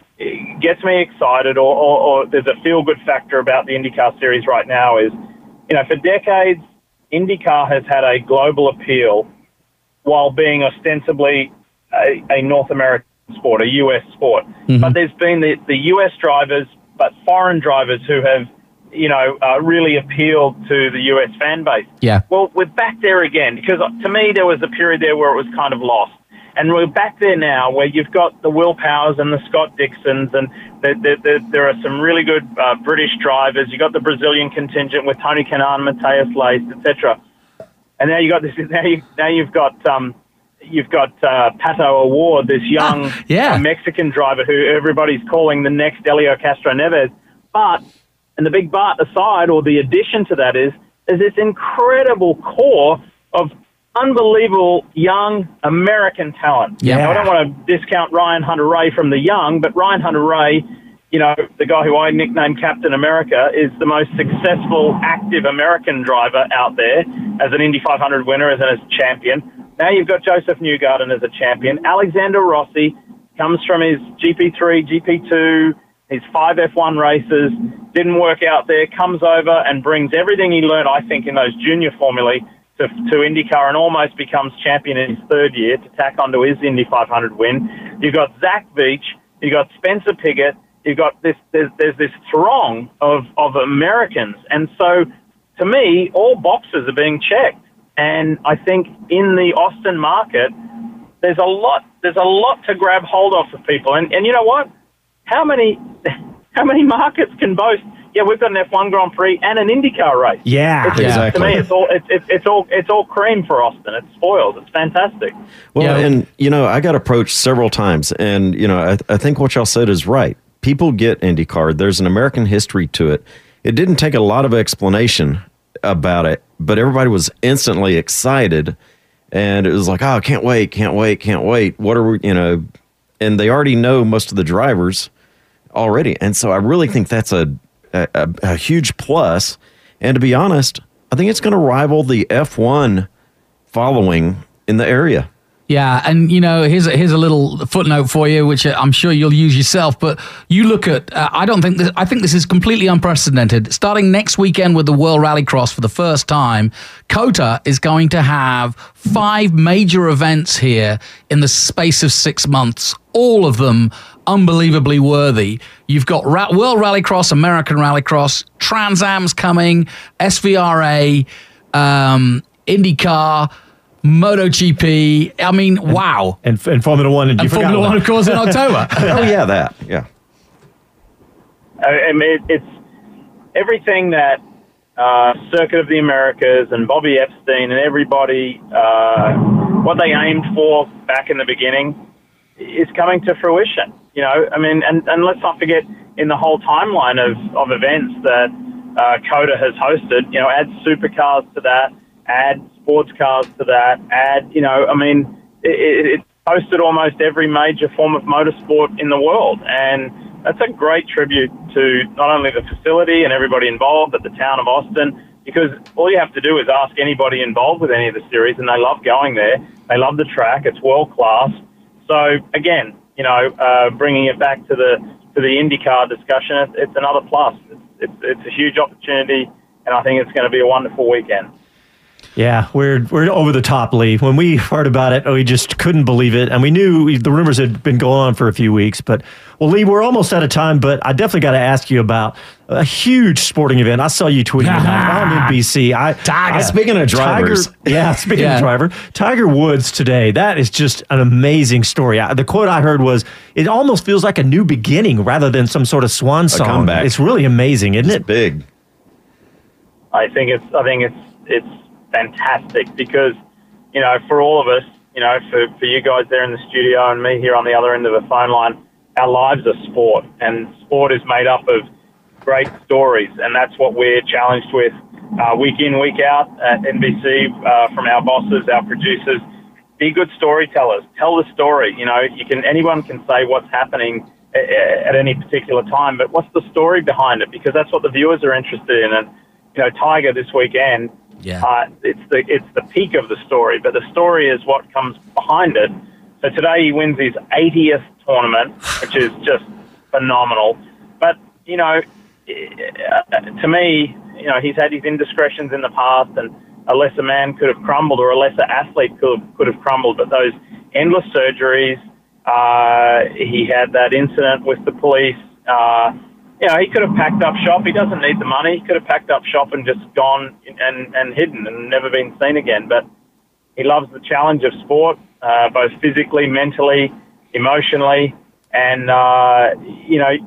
gets me excited, or, or, or there's a feel-good factor about the IndyCar series right now is, you know, for decades, IndyCar has had a global appeal while being ostensibly a, a North American sport, a U S sport. Mm-hmm. But there's been the, the U S drivers, but foreign drivers who have, you know, uh, really appealed to the U S fan base. Yeah. Well, we're back there again, because to me there was a period there where it was kind of lost. And we're back there now where you've got the Will Powers and the Scott Dixons, and the, the, the, there are some really good uh, British drivers. You've got the Brazilian contingent with Tony Kanaan, Matthias Leist, et cetera. And now you got this. Now you now you've got um, you've got uh, Pato Award, this young ah, yeah. uh, Mexican driver who everybody's calling the next Helio Castro Neves. But, and the big but aside, or the addition to that is, is this incredible core of unbelievable young American talent. Yeah. Now, I don't want to discount Ryan Hunter-Reay from the young, but Ryan Hunter-Reay, you know, the guy who I nicknamed Captain America, is the most successful active American driver out there as an Indy five hundred winner, as a champion. Now you've got Joseph Newgarden as a champion. Alexander Rossi comes from his G P three, G P two, his five F one races, didn't work out there, comes over and brings everything he learned, I think, in those junior formulae to, to IndyCar, and almost becomes champion in his third year to tack onto his Indy five hundred win. You've got Zach Veach, you've got Spencer Pigot, you've got this, there's, there's this throng of, of Americans. And so, to me, all boxes are being checked. And I think in the Austin market, there's a lot, there's a lot to grab hold of for people. And, and you know what? How many, how many markets can boast? Yeah, we've got an F one Grand Prix and an IndyCar race. Yeah, it's, exactly. To me, it's all, it's, it's, it's all, it's all cream for Austin. It's spoiled. It's fantastic. Well, Yeah. and, you know, I got approached several times, and, you know, I, I think what y'all said is right. People get IndyCar. There's an American history to it. It didn't take a lot of explanation about it, but everybody was instantly excited, and it was like, oh, can't wait, can't wait, can't wait. What are we, you know, and they already know most of the drivers already. And so I really think that's a, a, a huge plus. And to be honest, I think it's going to rival the F one following in the area. Yeah, and you know, here's a, here's a little footnote for you, which I'm sure you'll use yourself. But you look at, uh, I don't think this, I think this is completely unprecedented. Starting next weekend with the World Rallycross for the first time, COTA is going to have five major events here in the space of six months. All of them unbelievably worthy. You've got Ra- World Rallycross, American Rallycross, Trans Am's coming, S V R A, um, IndyCar, MotoGP. I mean, wow. And, and Formula One. And, and Formula One, of course, in October. Oh, yeah, that. Yeah. I mean, it's everything that uh, Circuit of the Americas and Bobby Epstein and everybody, uh, what they aimed for back in the beginning is coming to fruition. You know, I mean, and, and let's not forget in the whole timeline of, of events that uh, COTA has hosted, you know, add supercars to that, add sports cars to that, add, you know, I mean, it, it hosted almost every major form of motorsport in the world. And that's a great tribute to not only the facility and everybody involved, but the town of Austin, because all you have to do is ask anybody involved with any of the series, and they love going there. They love the track. It's world class. So again, you know, uh, bringing it back to the to the IndyCar discussion, it's, it's another plus. It's, it's it's a huge opportunity, and I think it's going to be a wonderful weekend. Yeah, we're we're over the top, Lee. When we heard about it, we just couldn't believe it, and we knew the rumors had been going on for a few weeks. But well, Lee, we're almost out of time. But I definitely got to ask you about a huge sporting event. I saw you tweeting about on N B C. I, Tiger. I, speaking of drivers, Tiger, yeah, speaking yeah. of driver, Tiger Woods today. That is just an amazing story. I, the quote I heard was, "It almost feels like a new beginning rather than some sort of swan song." Comeback. It's really amazing, isn't it's it? Big. I think it's. I think it's. It's. fantastic because, you know, for all of us, you know, for, for you guys there in the studio and me here on the other end of the phone line, our lives are sport, and sport is made up of great stories, and that's what we're challenged with uh, week in, week out at N B C uh, from our bosses, our producers. Be good storytellers. Tell the story. You know, you can anyone can say what's happening at any particular time, but what's the story behind it? Because that's what the viewers are interested in. And, you know, Tiger this weekend, Yeah. Uh, it's the it's the peak of the story, but the story is what comes behind it. So today he wins his eightieth tournament, which is just phenomenal. But, you know, to me, you know, he's had his indiscretions in the past, and a lesser man could have crumbled, or a lesser athlete could have, could have crumbled. But those endless surgeries, uh, he had that incident with the police. Uh, You know, he could have packed up shop. He doesn't need the money. He could have packed up shop and just gone and, and hidden and never been seen again. But he loves the challenge of sport, uh, both physically, mentally, emotionally. And, uh, you know,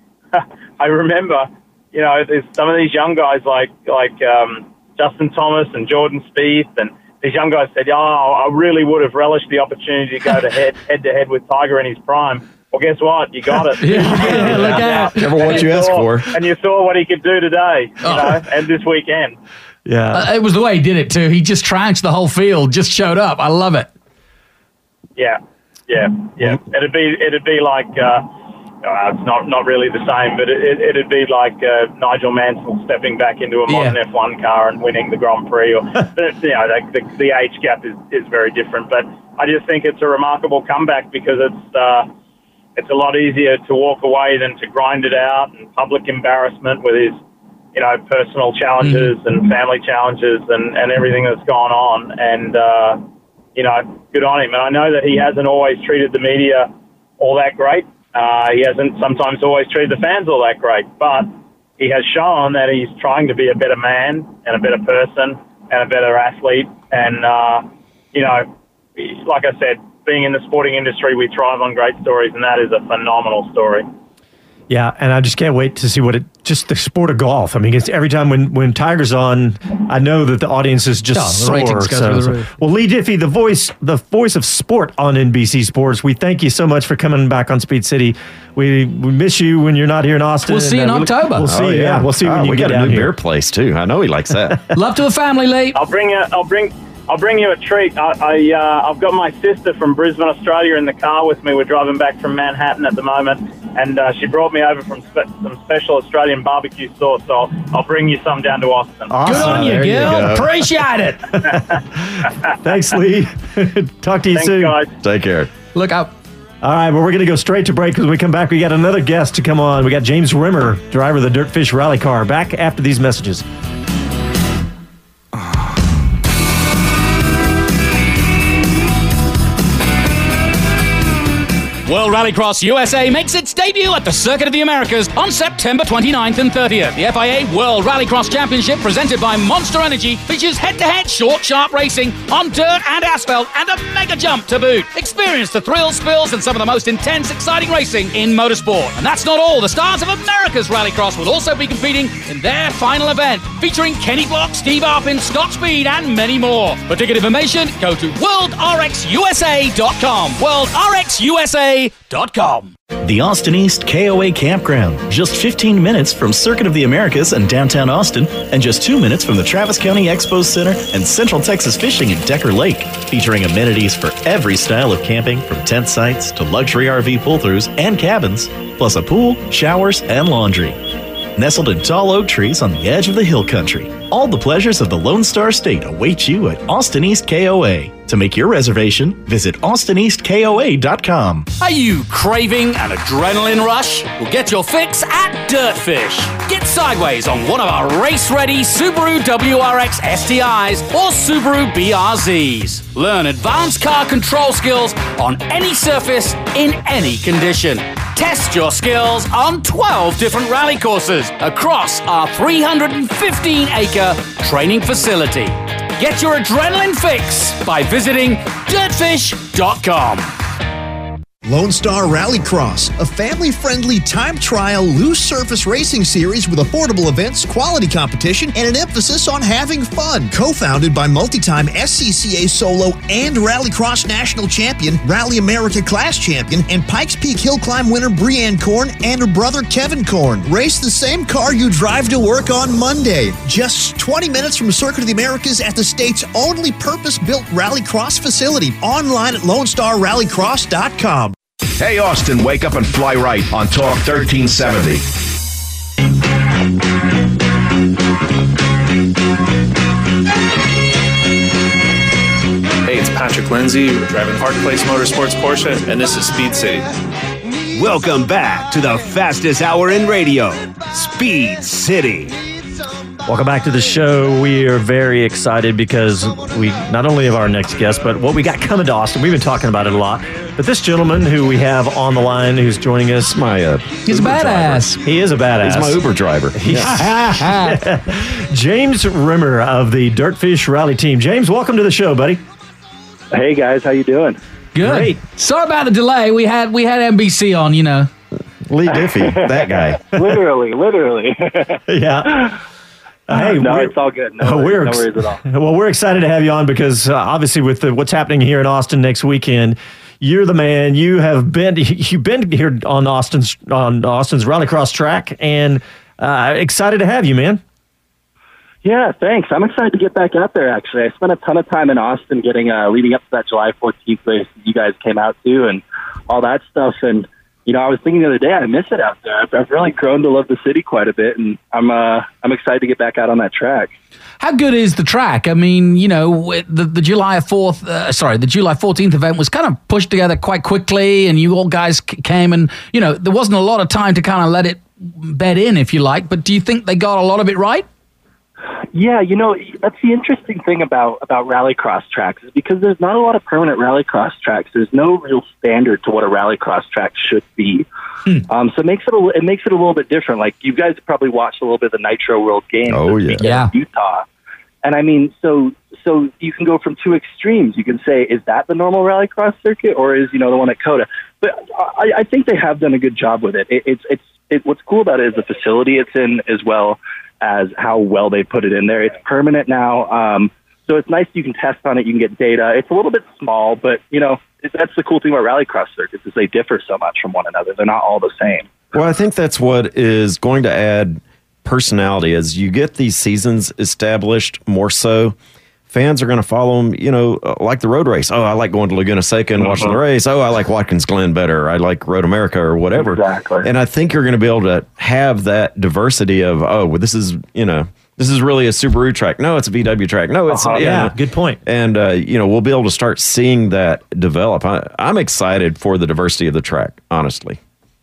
I remember, you know, there's some of these young guys like like um, Justin Thomas and Jordan Spieth, and these young guys said, oh, I really would have relished the opportunity to go to head, head-to-head with Tiger in his prime. Well, guess what? You got it. yeah, yeah, look out. Never what you, you asked saw, for. And you saw what he could do today, you oh. know, and this weekend. Yeah. Uh, it was the way he did it, too. He just trounced the whole field, just showed up. I love it. Yeah, yeah, yeah. It'd be it'd be like, uh, uh, it's not, not really the same, but it, it, it'd be like uh, Nigel Mansell stepping back into a modern yeah. F one car and winning the Grand Prix. Or, but, you know, the, the, the age gap is, is very different. But I just think it's a remarkable comeback because it's... Uh, It's a lot easier to walk away than to grind it out and public embarrassment with his, you know, personal challenges mm-hmm. and family challenges and, and everything that's gone on. And, uh, you know, good on him. And I know that he hasn't always treated the media all that great. Uh, he hasn't sometimes always treated the fans all that great. But he has shown that he's trying to be a better man and a better person and a better athlete. And, uh, you know, like I said, being in the sporting industry, we thrive on great stories, and that is a phenomenal story. Yeah, and I just can't wait to see what it, just the sport of golf. I mean, it's every time when, when Tiger's on, I know that the audience is just oh, soar. Go so, the so. Well, Lee Diffie, the voice, the voice of sport on N B C Sports, we thank you so much for coming back on Speed City. We we miss you when you're not here in Austin. We'll see you in uh, October. We'll see. Oh, yeah. yeah, we'll see oh, when you we get got down a new here. beer place too. I know he likes that. Love to the family, Lee. I'll bring you. I'll bring. I'll bring you a treat. I, I uh, I've got my sister from Brisbane, Australia, in the car with me. We're driving back from Manhattan at the moment, and uh, she brought me over from spe- some special Australian barbecue sauce. So I'll, I'll bring you some down to Austin. Awesome. Good on you, There you Gil. go. Appreciate it. Thanks, Lee. Talk to you Thanks, soon. guys. Take care. Look out. All right, well, we're going to go straight to break because when we come back, we got another guest to come on. We got James Rimmer, driver of the Dirtfish Rally Car, back after these messages. World Rallycross U S A makes its debut at the Circuit of the Americas on September twenty-ninth and thirtieth. The F I A World Rallycross Championship, presented by Monster Energy, features head-to-head short, sharp racing on dirt and asphalt and a mega jump to boot. Experience the thrills, spills, and some of the most intense, exciting racing in motorsport. And that's not all. The stars of America's Rallycross will also be competing in their final event, featuring Kenny Block, Steve Arpin, Scott Speed, and many more. For ticket information, go to world r x u s a dot com. world r x u s a dot com. The Austin East K O A Campground, just fifteen minutes from Circuit of the Americas and downtown Austin, and just two minutes from the Travis County Expo Center and Central Texas Fishing at Decker Lake, featuring amenities for every style of camping, from tent sites to luxury R V pull-throughs and cabins, plus a pool, showers, and laundry. nestled in tall oak trees on the edge of the hill country. All the pleasures of the Lone Star State await you at Austin East K O A. To make your reservation, visit austin east k o a dot com. Are you craving an adrenaline rush? Well, get your fix at Dirtfish. Get sideways on one of our race-ready Subaru W R X S T Is or Subaru B R Zs. Learn advanced car control skills on any surface in any condition. Test your skills on twelve different rally courses across our three hundred fifteen acre training facility. Get your adrenaline fix by visiting dirtfish dot com. Lone Star Rallycross, a family-friendly time trial loose surface racing series with affordable events, quality competition, and an emphasis on having fun. Co-founded by multi-time S C C A solo and Rallycross national champion, Rally America class champion, and Pikes Peak Hill Climb winner Breanne Korn and her brother Kevin Korn. Race the same car you drive to work on Monday. Just twenty minutes from Circuit of the Americas at the state's only purpose-built Rallycross facility. Online at lone star rallycross dot com. Hey, Austin, wake up and fly right on Talk thirteen seventy. Hey, it's Patrick Lindsay. We're driving Park Place Motorsports Porsche, and this is Speed City. Welcome back to the fastest hour in radio, Speed City. Welcome back to the show. We are very excited because we not only have our next guest, but what we got coming to Austin. We've been talking about it a lot. But this gentleman who we have on the line who's joining us, my uh, he's a badass. Driver. He is a badass. He's my Uber driver. James Rimmer of the Dirtfish Rally Team. James, welcome to the show, buddy. Hey guys, how you doing? Good. Great. Sorry about the delay. We had we had N B C on, you know. Lee Diffie, that guy. literally, literally. Yeah. Uh, hey, no, it's all good. No, worries, we're no ex- worries at all. Well, we're excited to have you on because uh, obviously with the, what's happening here in Austin next weekend, you're the man. You have been you've been here on Austin's on Austin's Rallycross track, and uh, excited to have you, man. Yeah, thanks. I'm excited to get back out there. Actually, I spent a ton of time in Austin, getting uh, leading up to that July fourteenth race that you guys came out to, and all that stuff. And you know, I was thinking the other day, I miss it out there. I've, I've really grown to love the city quite a bit, and I'm uh, I'm excited to get back out on that track. How good is the track? I mean, you know, the the July fourth, uh, sorry, the July fourteenth event was kind of pushed together quite quickly, and you all guys c- came, and you know, there wasn't a lot of time to kind of let it bed in, if you like. But do you think they got a lot of it right? Yeah, you know, that's the interesting thing about, about rallycross tracks is because there's not a lot of permanent rallycross tracks. There's no real standard to what a rallycross track should be. Hmm. Um, so it makes it a, it makes it a little bit different. Like you guys probably watched a little bit of the Nitro World Games. Oh yeah, yeah. In Utah, and I mean, so so you can go from two extremes. You can say, is that the normal rallycross circuit, or is you know the one at COTA? But I, I think they have done a good job with it. it it's it's it, what's cool about it is the facility it's in as well as how well they put it in there. It's permanent now. Um, so it's nice you can test on it, you can get data. It's a little bit small, but, you know, that's the cool thing about rallycross circuits is they differ so much from one another. They're not all the same. Well, I think that's what is going to add personality as you get these seasons established more so. Fans are going to follow them, you know, like the road race. Oh, I like going to Laguna Seca and watching uh-huh. the race. Oh, I like Watkins Glen better. I like Road America or whatever. Exactly. And I think you're going to be able to have that diversity of, oh, well, this is, you know, this is really a Subaru track. No, it's a V W track. No, it's, uh-huh. yeah, yeah, good point. And, uh, you know, we'll be able to start seeing that develop. I, I'm excited for the diversity of the track, honestly.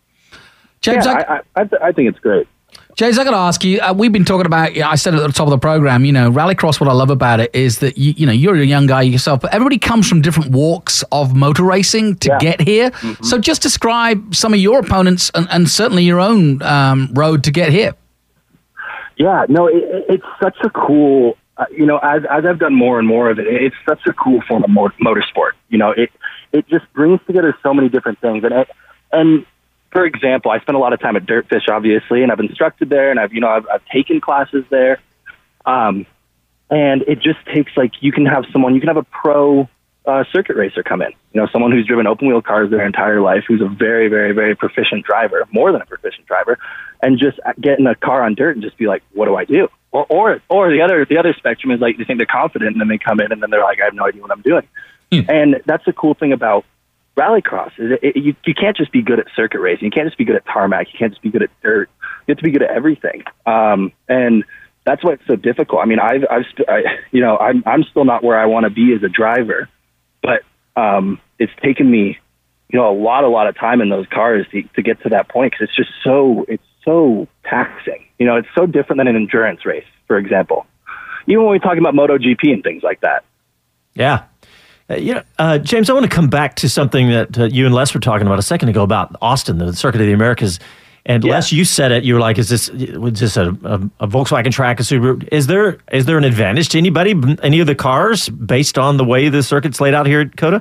James, yeah, I, I, I, I think it's great. James, I got to ask you, uh, we've been talking about, you know, I said at the top of the program, you know, Rallycross, what I love about it is that, you, you know, you're a young guy yourself, but everybody comes from different walks of motor racing to yeah. get here. Mm-hmm. So just describe some of your opponents and, and certainly your own um, road to get here. Yeah, no, it, it's such a cool, uh, you know, as, as I've done more and more of it, it's such a cool form of mo- motorsport. You know, it it just brings together so many different things. And it, and for example, I spent a lot of time at Dirtfish, obviously, and I've instructed there, and I've, you know, I've, I've taken classes there. Um, and it just takes, like, you can have someone, you can have a pro uh, circuit racer come in, you know, someone who's driven open wheel cars their entire life, who's a very, very, very proficient driver, more than a proficient driver, and just get in a car on dirt and just be like, what do I do? Or, or, or the other, the other spectrum is like, they think they're confident, and then they come in, and then they're like, I have no idea what I'm doing. Hmm. And that's the cool thing about rallycross. It, it, you, you can't just be good at circuit racing. You can't just be good at tarmac. You can't just be good at dirt. You have to be good at everything. Um, and that's why it's so difficult. I mean, I've, I've, I, you know, I'm, I'm still not where I want to be as a driver, but um, it's taken me, you know, a lot, a lot of time in those cars to, to get to that point, because it's just so, it's so taxing. You know, it's so different than an endurance race, for example. Even when we're talking about MotoGP and things like that. Yeah. Uh, you know, uh, James, I want to come back to something that uh, you and Les were talking about a second ago about Austin, the Circuit of the Americas. And yeah. Les, you said it. You were like, "Is this was this a, a, a Volkswagen track, a Subaru? Is there is there an advantage to anybody, any of the cars, based on the way the circuit's laid out here at COTA?"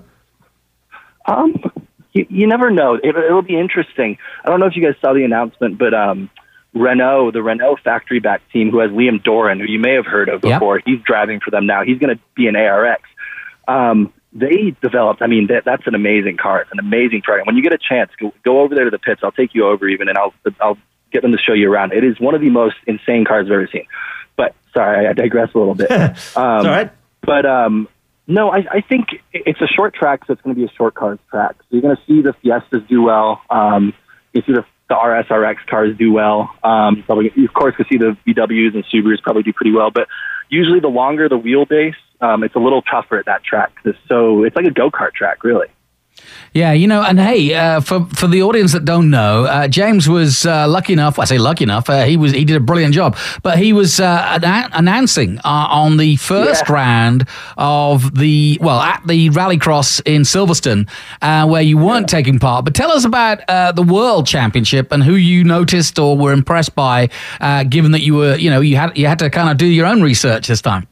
Um, you, you never know. It, it'll be interesting. I don't know if you guys saw the announcement, but um, Renault, the Renault factory back team, who has Liam Doran, who you may have heard of before, yep. he's driving for them now. He's going to be an A R X. Um, they developed, I mean, that, that's an amazing car. It's an amazing program. When you get a chance, go, go over there to the pits. I'll take you over even, and I'll I'll get them to show you around. It is one of the most insane cars I've ever seen. But, sorry, I digress a little bit. Um, all right. But, um, no, I, I think it's a short track, so it's going to be a short cars track. So you're going to see the Fiestas do well. Um, you see the, the R S R X cars do well. Um, probably, you, of course, you see the V Ws and Subarus probably do pretty well. But usually the longer the wheelbase, Um, it's a little tougher at that track. So it's like a go-kart track, really. Yeah, you know, and hey, uh, for for the audience that don't know, uh, James was uh, lucky enough. I say lucky enough. Uh, he was he did a brilliant job, but he was uh, annou- announcing uh, on the first yeah. round of the well at the Rallycross in Silverstone, uh, where you weren't yeah. taking part. But tell us about uh, the World Championship and who you noticed or were impressed by, uh, given that you were you know you had you had to kind of do your own research this time.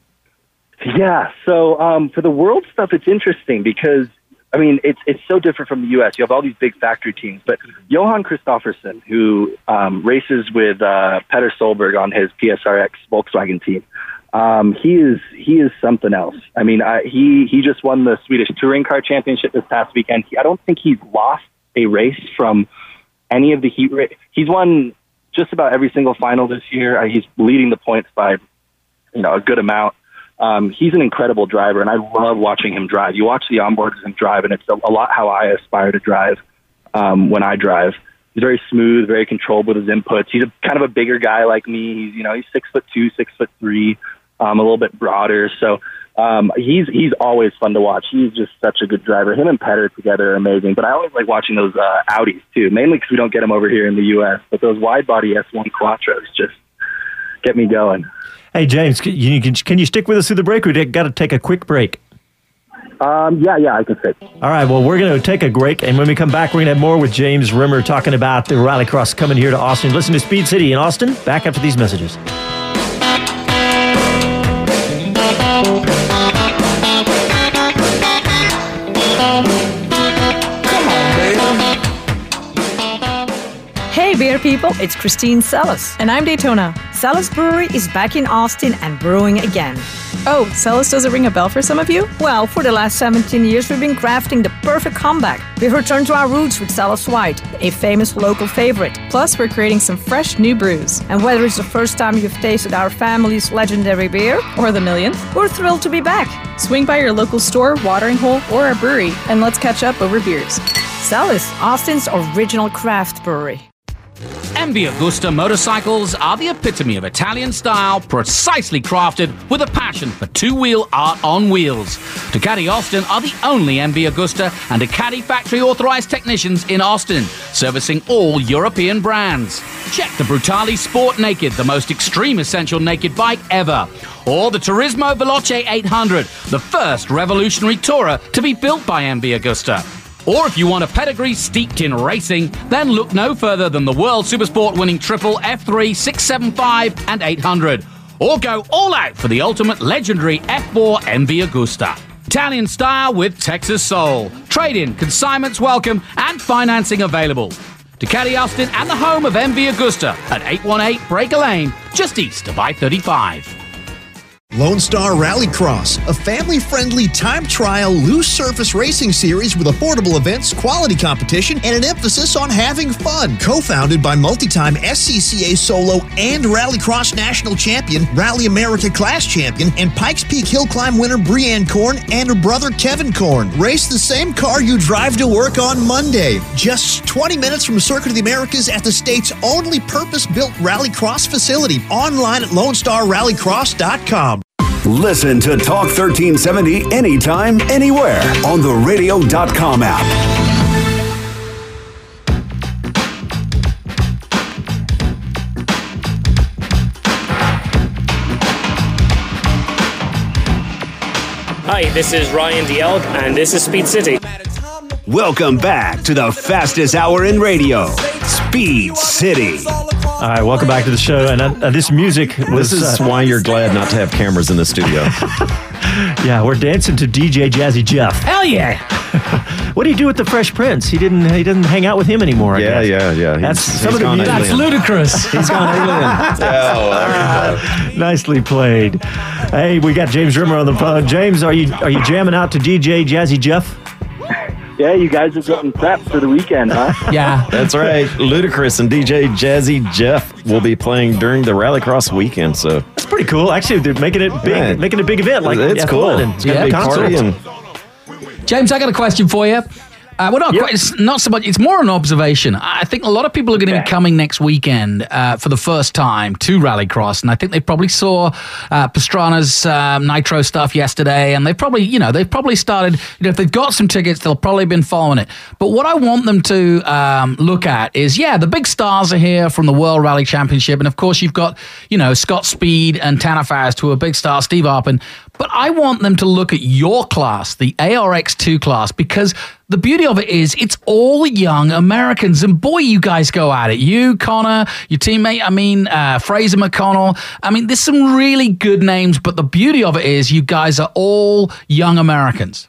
Yeah, so um, for the world stuff, it's interesting because, I mean, it's it's so different from the U S. You have all these big factory teams, but Johan Kristoffersen, who um, races with uh, Petter Solberg on his P S R X Volkswagen team, um, he is he is something else. I mean, I, he he just won the Swedish Touring Car Championship this past weekend. He, I don't think he's lost a race from any of the heat ra- He's won just about every single final this year. Uh, he's leading the points by, you know, a good amount. Um, he's an incredible driver, and I love watching him drive. You watch the onboards of him drive, and it's a, a lot how I aspire to drive um, when I drive. He's very smooth, very controlled with his inputs. He's a, kind of a bigger guy like me. He's, you know, he's six foot two, six foot three, um, a little bit broader. So um, he's he's always fun to watch. He's just such a good driver. Him and Petter together are amazing. But I always like watching those uh, Audis too, mainly because we don't get them over here in the U S. But those wide body S one Quattros just get me going. Hey, James, can you, can you stick with us through the break? We've got to take a quick break. Um, yeah, yeah, I can fit. All right, well, we're going to take a break, and when we come back, we're going to have more with James Rimmer talking about the Rallycross coming here to Austin. Listen to Speed City in Austin. Back after these messages. Hey beer people, it's Christine Sellis. And I'm Daytona. Sellis Brewery is back in Austin and brewing again. Oh, Sellis doesn't ring a bell for some of you? Well, for the last seventeen years, we've been crafting the perfect comeback. We've returned to our roots with Sellis White, a famous local favorite. Plus, we're creating some fresh new brews. And whether it's the first time you've tasted our family's legendary beer, or the millionth, we're thrilled to be back. Swing by your local store, watering hole, or our brewery, and let's catch up over beers. Sellis, Austin's original craft brewery. M V Agusta motorcycles are the epitome of Italian style, precisely crafted with a passion for two-wheel art on wheels. Ducati Austin are the only M V Agusta and Ducati factory-authorized technicians in Austin, servicing all European brands. Check the Brutale Sport Naked, the most extreme essential naked bike ever. Or the Turismo Veloce eight hundred, the first revolutionary tourer to be built by M V Agusta. Or if you want a pedigree steeped in racing, then look no further than the World Supersport winning triple F three, six seventy-five and eight hundred. Or go all out for the ultimate legendary F four M V Agusta. Italian style with Texas soul. Trade-in, consignments welcome, and financing available. Ducati Austin and the home of M V Agusta at eight one eight Breaker Lane, just east of I thirty-five. Lone Star Rallycross, a family-friendly time trial loose surface racing series with affordable events, quality competition, and an emphasis on having fun. Co-founded by multi-time S C C A solo and Rallycross national champion, Rally America class champion, and Pikes Peak Hill Climb winner Breanne Korn and her brother Kevin Korn. Race the same car you drive to work on Monday. Just twenty minutes from Circuit of the Americas at the state's only purpose-built Rallycross facility. Online at lone star rallycross dot com. Listen to Talk thirteen seventy anytime, anywhere on the radio dot com app. Hi, this is Ryan DeElk, and this is Speed City. Welcome back to the fastest hour in radio, Speed City. All right, welcome back to the show. And uh, this music was... This is uh, why you're glad not to have cameras in the studio. Yeah, we're dancing to D J Jazzy Jeff. Hell yeah! What do you do with the Fresh Prince? He didn't. He didn't hang out with him anymore. I Yeah, guess. yeah, yeah. That's He's- some he's of the gone music. That's alien. ludicrous. He's gone alien. Oh, there you go. Nicely played. Hey, we got James Rimmer on the phone. James, are you are you jamming out to D J Jazzy Jeff? Yeah, you guys are getting prepped for the weekend, huh? Yeah. That's right. Ludacris and D J Jazzy Jeff will be playing during the Rallycross weekend. So That's pretty cool. Actually, they're making it big, Yeah. making a big event like it's F cool. one and It's gonna Yeah, be a concerts. party and James, I got a question for you. Uh, well, not quite, it's not so much. It's more an observation. I think a lot of people are going to be coming next weekend uh, for the first time to Rallycross, and I think they probably saw uh, Pastrana's um, Nitro stuff yesterday, and they probably, you know, they've probably started. You know, if they've got some tickets, they'll probably been following it. But what I want them to um, look at is, yeah, the big stars are here from the World Rally Championship, and of course you've got, you know, Scott Speed and Tanner Faust, who are big stars, Steve Arpin. But I want them to look at your class, the A R X two class, because the beauty of it is it's all young Americans. And boy, you guys go at it. You, Connor, your teammate, I mean, uh, Fraser McConnell. I mean, there's some really good names, but the beauty of it is you guys are all young Americans.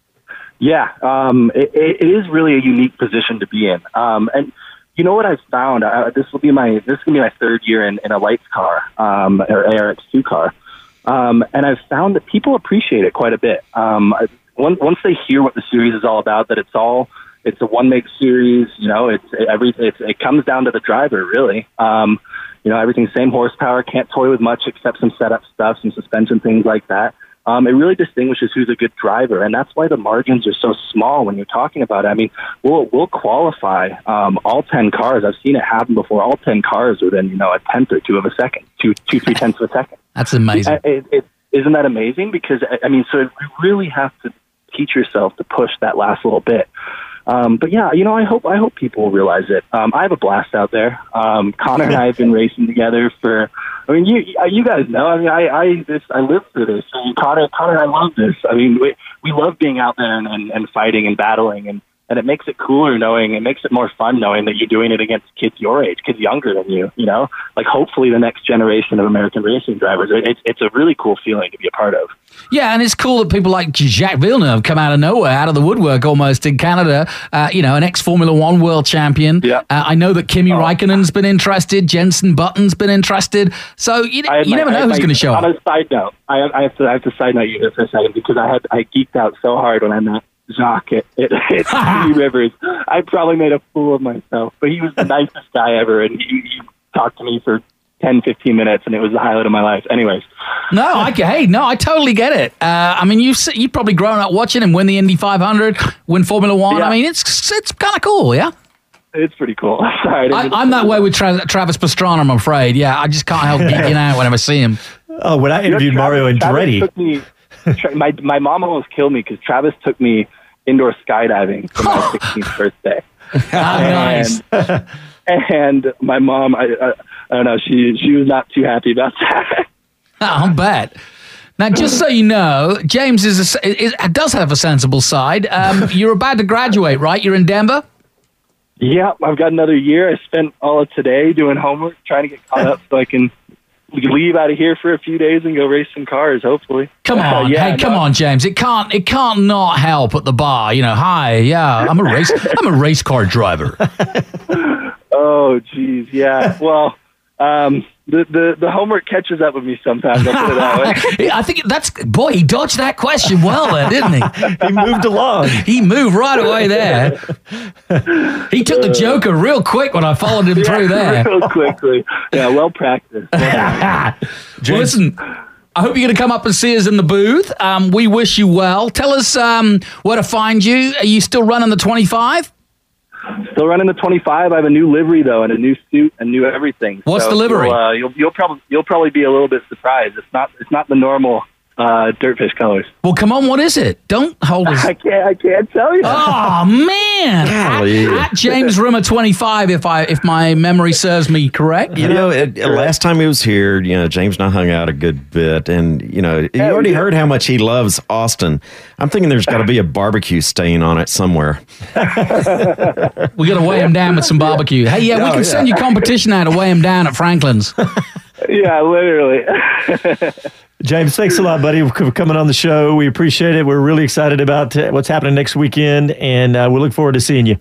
Yeah, um, it, it is really a unique position to be in. Um, and you know what I've found? Uh, this will be my this is gonna be my third year in, in a lights car, um, or A R X two car. Um, and I've found that people appreciate it quite a bit. Um, once, once they hear what the series is all about, that it's all, it's a one make series, you know, it's every, it's, it comes down to the driver, really. Um, you know, everything's same horsepower, can't toy with much except some setup stuff, some suspension, things like that. Um, it really distinguishes who's a good driver, and that's why the margins are so small when you're talking about it. I mean, we'll we'll qualify um, all ten cars. I've seen it happen before. All ten cars within, you know, a tenth or two of a second, two, two, three tenths of a second. That's amazing. It, it, isn't that amazing? Because I mean, so you really have to teach yourself to push that last little bit. Um, but yeah, you know, I hope I hope people will realize it. Um, I have a blast out there. Um, Connor and I have been racing together for. I mean, you you guys know. I mean, I I this I live through this. I mean, Connor Connor and I love this. I mean, we we love being out there and, and, and fighting and battling, and, and it makes it cooler knowing. It makes it more fun knowing that you're doing it against kids your age, kids younger than you. You know, like hopefully the next generation of American racing drivers. It's it's a really cool feeling to be a part of. Yeah, and it's cool that people like Jacques Villeneuve come out of nowhere, out of the woodwork almost in Canada. Uh, you know, an ex-Formula One world champion. Yeah. Uh, I know that Kimi oh. Raikkonen's been interested. Jenson Button's been interested. So you, you my, never know who's going to show on up. On a side note, I, I have to I have to side note you here for a second because I had I geeked out so hard when I met Jacques at, at, at Three Rivers. I probably made a fool of myself, but he was the nicest guy ever, and he, he talked to me for ten, fifteen minutes, and it was the highlight of my life. Anyways. No, I hey, no, I totally get it. Uh, I mean, you've you've probably grown up watching him win the Indy five hundred, win Formula One. Yeah. I mean, it's it's kind of cool, yeah. It's pretty cool. Sorry, I, I'm that way with Tra- Travis Pastrana, I'm afraid. Yeah, I just can't help geeking out whenever I see him. Oh, when I interviewed you know, Mario Andretti, took me, tra- my my mom almost killed me because Travis took me indoor skydiving for my sixteenth birthday. Ah, nice. And, and my mom, I, I I don't know, she she was not too happy about that. I'll bet. Now, just so you know, James is, a, is does have a sensible side. Um, you're about to graduate, right? You're in Denver? Yeah, I've got another year. I spent all of today doing homework, trying to get caught up so I can leave out of here for a few days and go race some cars, hopefully. Come on. Uh, yeah, hey, come no. on, James. It can't it can't not help at the bar. You know, hi, yeah, I'm a race I'm a race car driver. Oh, geez, yeah. Well, Um, the, the the homework catches up with me sometimes. I'll put it that way. I think that's boy. He dodged that question well, there, didn't he? He moved along. He moved right away there. He took the Joker real quick when I followed him yeah, through there. Real quickly. Yeah, well practiced. Well, listen, I hope you're going to come up and see us in the booth. Um, we wish you well. Tell us um, where to find you. Are you still running the twenty-five? Still running the twenty-five. I have a new livery though, and a new suit, and new everything. What's so the livery? You'll, uh, you'll, you'll probably you'll probably be a little bit surprised. It's not it's not the normal uh, Dirtfish colors. Well, come on, what is it? Don't hold us. I can't I can't tell you. Oh man! At, at James Rimmer twenty-five, if I if my memory serves me correct. You know, it, last time he was here, you know, James and I hung out a good bit, and you know, you Yeah, already we did. heard how much he loves Austin. I'm thinking there's got to be a barbecue stain on it somewhere. We got to weigh him down with some barbecue. Hey, yeah, we Oh, can yeah. send you competition out to weigh him down at Franklin's. Yeah, literally. James, thanks a lot, buddy, for coming on the show. We appreciate it. We're really excited about uh, what's happening next weekend, and uh, we look forward to seeing you.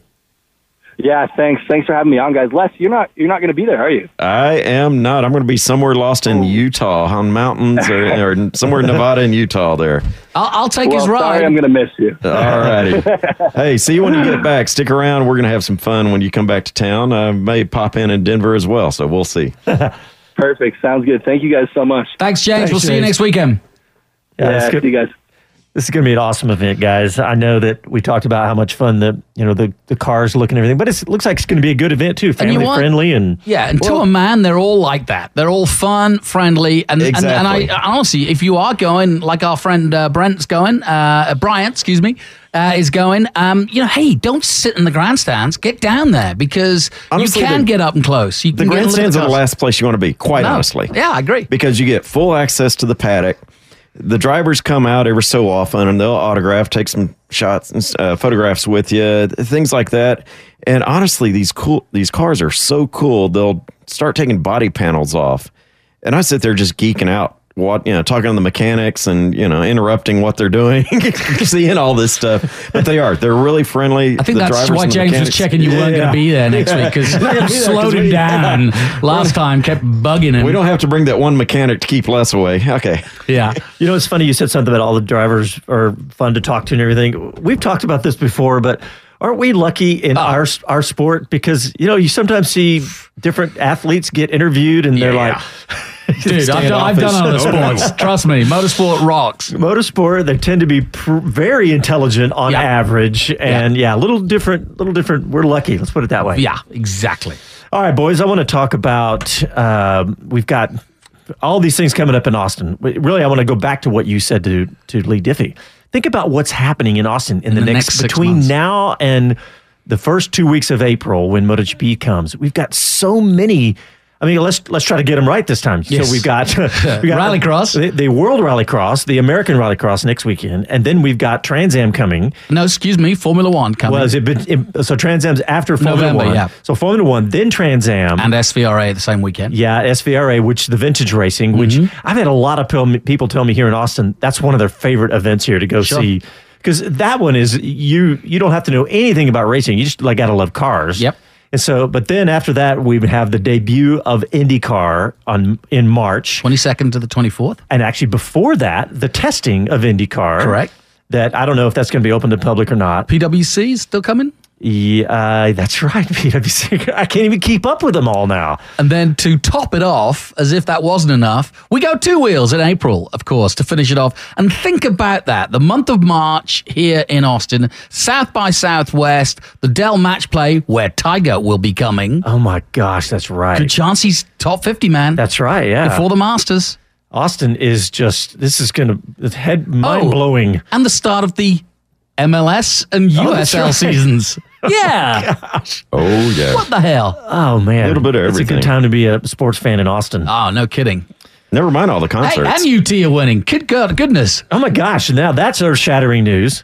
Yeah, thanks. Thanks for having me on, guys. Les, you're not you're not going to be there, are you? I am not. I'm going to be somewhere lost in Utah, on mountains, or, or somewhere in Nevada and Utah. There. I'll, I'll take well, his ride. Sorry, I'm going to miss you. All righty. Hey, see you when you get back. Stick around. We're going to have some fun when you come back to town. I may pop in in Denver as well, so we'll see. Perfect. Sounds good. Thank you guys so much. Thanks, James. Thanks, we'll see you James. next weekend. Yeah, Yeah, it's good. see you guys. This is going to be an awesome event, guys. I know that we talked about how much fun the you know the, the cars look and everything, but it's, it looks like it's going to be a good event too, And you family want- friendly and Yeah, and to Well- a man, they're all like that. They're all fun, friendly, and and, and Exactly. I honestly, if you are going, like our friend uh, Brent's going, uh, Bryant, excuse me, uh, is going, um, you know, hey, don't sit in the grandstands. Get down there because Honestly, you can the- get up and close. You The can get a little grandstands bit are the close. last place you want to be, quite No. honestly. Yeah, I agree. Because you get full access to the paddock. The drivers come out every so often and they'll autograph, take some shots, and uh, photographs with you, things like that. And honestly, these cool these cars are so cool. They'll start taking body panels off, and I sit there just geeking out, what you know, talking to the mechanics and you know, interrupting what they're doing, seeing all this stuff. But they are they're really friendly. I think the that's drivers why and the James was mechanics- checking you weren't going Yeah. to be there next week because Yeah, slowed him we- down last time, kept bugging him. We don't have to bring that one mechanic to keep Les away. Okay. Yeah. You know, it's funny you said something about all the drivers are fun to talk to and everything. We've talked about this before, but aren't we lucky in our our sport? Because, you know, you sometimes see different athletes get interviewed and they're Yeah. like, Dude, I've done, I've done other sports. Trust me, motorsport rocks. Motorsport, they tend to be pr- very intelligent on Yeah. average. And yeah, a little different, little different. We're lucky. Let's put it that way. Yeah, exactly. All right, boys, I want to talk about, um, we've got all these things coming up in Austin. Really, I want to go back to what you said to, to Lee Diffie. Think about what's happening in Austin in, In the, the next, next six between months. now and the first two weeks of April when MotoGP comes. We've got so many. I mean, let's let's try to get them right this time. Yes. So we've got, we got Rallycross. the, the World Rallycross, the American Rallycross next weekend, and then we've got Trans Am coming. No, excuse me, Formula One coming. Was it, been, it so Trans Am's after Formula November, One? yeah. So Formula One, then Trans Am, and S V R A the same weekend. yeah, S V R A, which the vintage racing, which Mm-hmm. I've had a lot of pil- people tell me here in Austin, that's one of their favorite events here to go Sure. see. Because that one is you you don't have to know anything about racing. You just like gotta love cars. Yep. And so, but then after that, we would have the debut of IndyCar on in March, twenty-second to the twenty-fourth. and actually before that, the testing of IndyCar. Correct. That I don't know if that's going to be open to public or not. P W C still coming? Yeah, uh, that's right. P W C. I can't even keep up with them all now. And then to top it off, as if that wasn't enough, we go two wheels in April, of course, to finish it off. And think about that. The month of March here in Austin, South by Southwest, the Dell Match Play, where Tiger will be coming. Oh my gosh, that's right. Good chance he's top fifty, man. That's right. Yeah. Before the Masters. Austin is just, this is going to, head mind blowing. And the start of the M L S and Oh, U that's S L right. seasons. Yeah. Oh, yeah. What the hell? Oh, man. A little bit of It's a everything. good time to be a sports fan in Austin. Oh, no kidding. Never mind all the Hey, concerts. and U T are winning. Good God, goodness. Oh, my gosh. Now that's earth shattering news.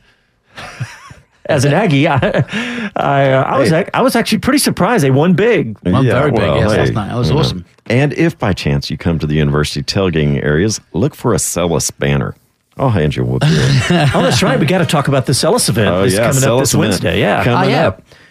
As an Aggie, I, I, uh, I, was, Hey. ac- I was actually pretty surprised. They won big. Well, very big, yes, hey, last night. That was you know. awesome. And if by chance you come to the university tailgating areas, look for a Celis banner. I'll hand you a whoop. Oh, that's right. We got to talk about the Celis event. Oh, It's yeah, coming up Celis this event Wednesday. Yeah. coming Oh, yeah. up.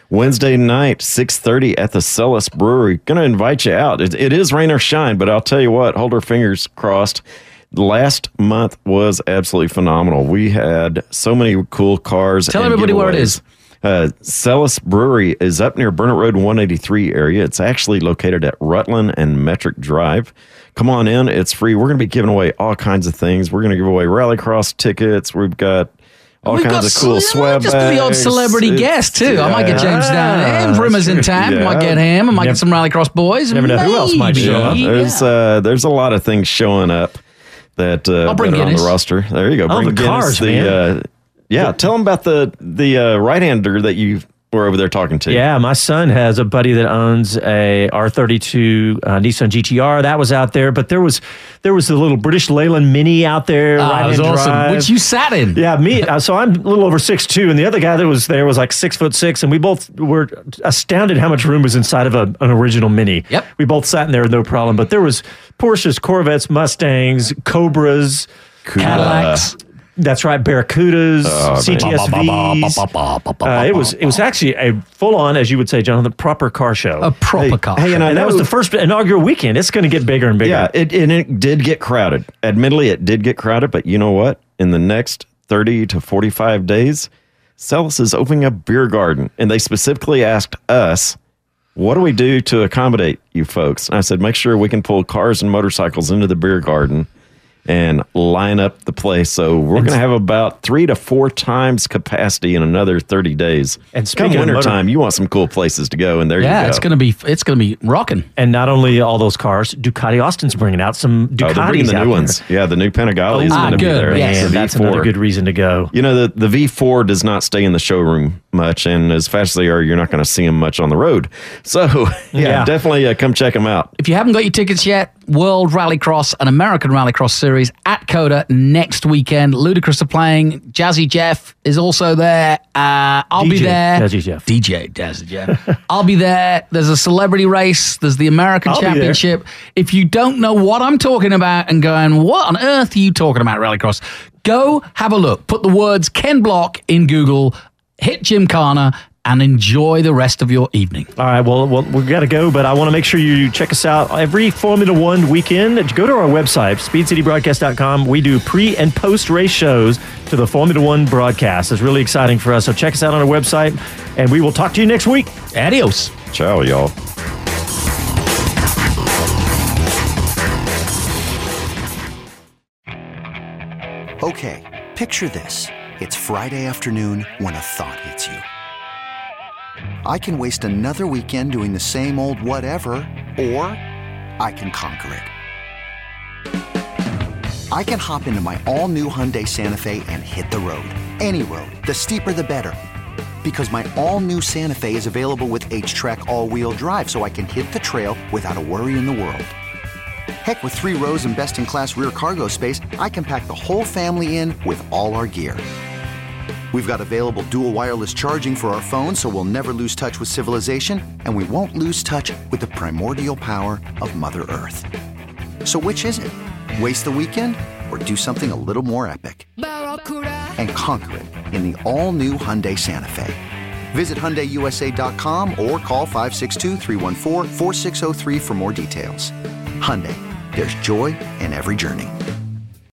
Wednesday night, six thirty at the Celis Brewery. Going to invite you out. It, it is rain or shine, but I'll tell you what, hold our fingers crossed. Last month was absolutely phenomenal. We had so many cool cars. Tell and everybody giveaways. where it is. Uh, Celis Brewery is up near Burnett Road one eighty-three area. It's actually located at Rutland and Metric Drive. Come on in. It's free. We're going to be giving away all kinds of things. We're going to give away Rallycross tickets. We've got all We've kinds got of cool ce- swag Just the odd celebrity It's- guest, too. yeah. I might get James down there. If Rimmer's in town, I might get him. I might get some Rallycross boys. never know who else might show up. Maybe. There's uh, there's a lot of things showing up that, uh, I'll bring that are on Guinness. the roster. There you go. Oh, Bring the Guinness, cars, the, man. Uh, yeah, tell them about the the uh, right-hander that you were over there talking to. Yeah, my son has a buddy that owns a R thirty-two uh, Nissan G T R. That was out there, but there was there was the little British Leyland Mini out there. Ah, right it was hand awesome. drive. Which you sat in. Yeah, me. Uh, so I'm a little over six two, and the other guy that was there was like six foot six, and we both were astounded how much room was inside of a, an original Mini. Yep. We both sat in there with no problem, but there was Porsches, Corvettes, Mustangs, Cobras, Cadillacs. That's right, Barracudas, Oh, C T S Vs. Uh, it was it was actually a full on, as you would say, Jonathan, proper car show. A proper Hey, car. hey, and I And that was know- the first inaugural weekend. It's going to get bigger and bigger. Yeah, it, and it did get crowded. Admittedly, it did get crowded, but you know what? In the next thirty to forty-five days, Celis is opening a beer garden, and they specifically asked us, what do we do to accommodate you folks? And I said, make sure we can pull cars and motorcycles into the beer garden and line up the place. So we're going to have about three to four times capacity in another thirty days. And come speaking of winter motor- time, you want some cool places to go, and there Yeah, you go. it's gonna be it's gonna be rocking. And not only all those cars, Ducati Austin's bringing out some Oh, they're Ducatis bringing the out new there. ones. Yeah, the new Panigale is Ah, going to be good. there. Yes. Man, The that's V four. another good reason to go. You know, the, the V four does not stay in the showroom much, and as fast as they are, you're not going to see them much on the road. So, yeah, Yeah. definitely uh, come check them out. If you haven't got your tickets yet, World Rallycross and American Rallycross Series at Coda next weekend. Ludacris are playing. Jazzy Jeff is also there. Uh, I'll D J be there. Jazzy Jeff. D J Jazzy Jeff. I'll be there. There's a celebrity race. There's the American I'll be there. Championship. If you don't know what I'm talking about and going, what on earth are you talking about, Rallycross? Go have a look. Put the words Ken Block in Google. Hit Gymkhana and enjoy the rest of your evening. All right, well, well we've got to go, but I want to make sure you check us out every Formula One weekend. Go to our website, speed city broadcast dot com. We do pre- and post-race shows to the Formula One broadcast. It's really exciting for us, so check us out on our website, and we will talk to you next week. Adios. Ciao, y'all. Okay, picture this. It's Friday afternoon when a thought hits you. I can waste another weekend doing the same old whatever, or I can conquer it. I can hop into my all-new Hyundai Santa Fe and hit the road. Any road. The steeper, the better. Because my all-new Santa Fe is available with H-Track all-wheel drive, so I can hit the trail without a worry in the world. Heck, with three rows and best-in-class rear cargo space, I can pack the whole family in with all our gear. We've got available dual wireless charging for our phones, so we'll never lose touch with civilization, and we won't lose touch with the primordial power of Mother Earth. So which is it? Waste the weekend or do something a little more epic? And conquer it in the all-new Hyundai Santa Fe. Visit Hyundai U S A dot com or call five six two, three one four, four six zero three for more details. Hyundai, there's joy in every journey.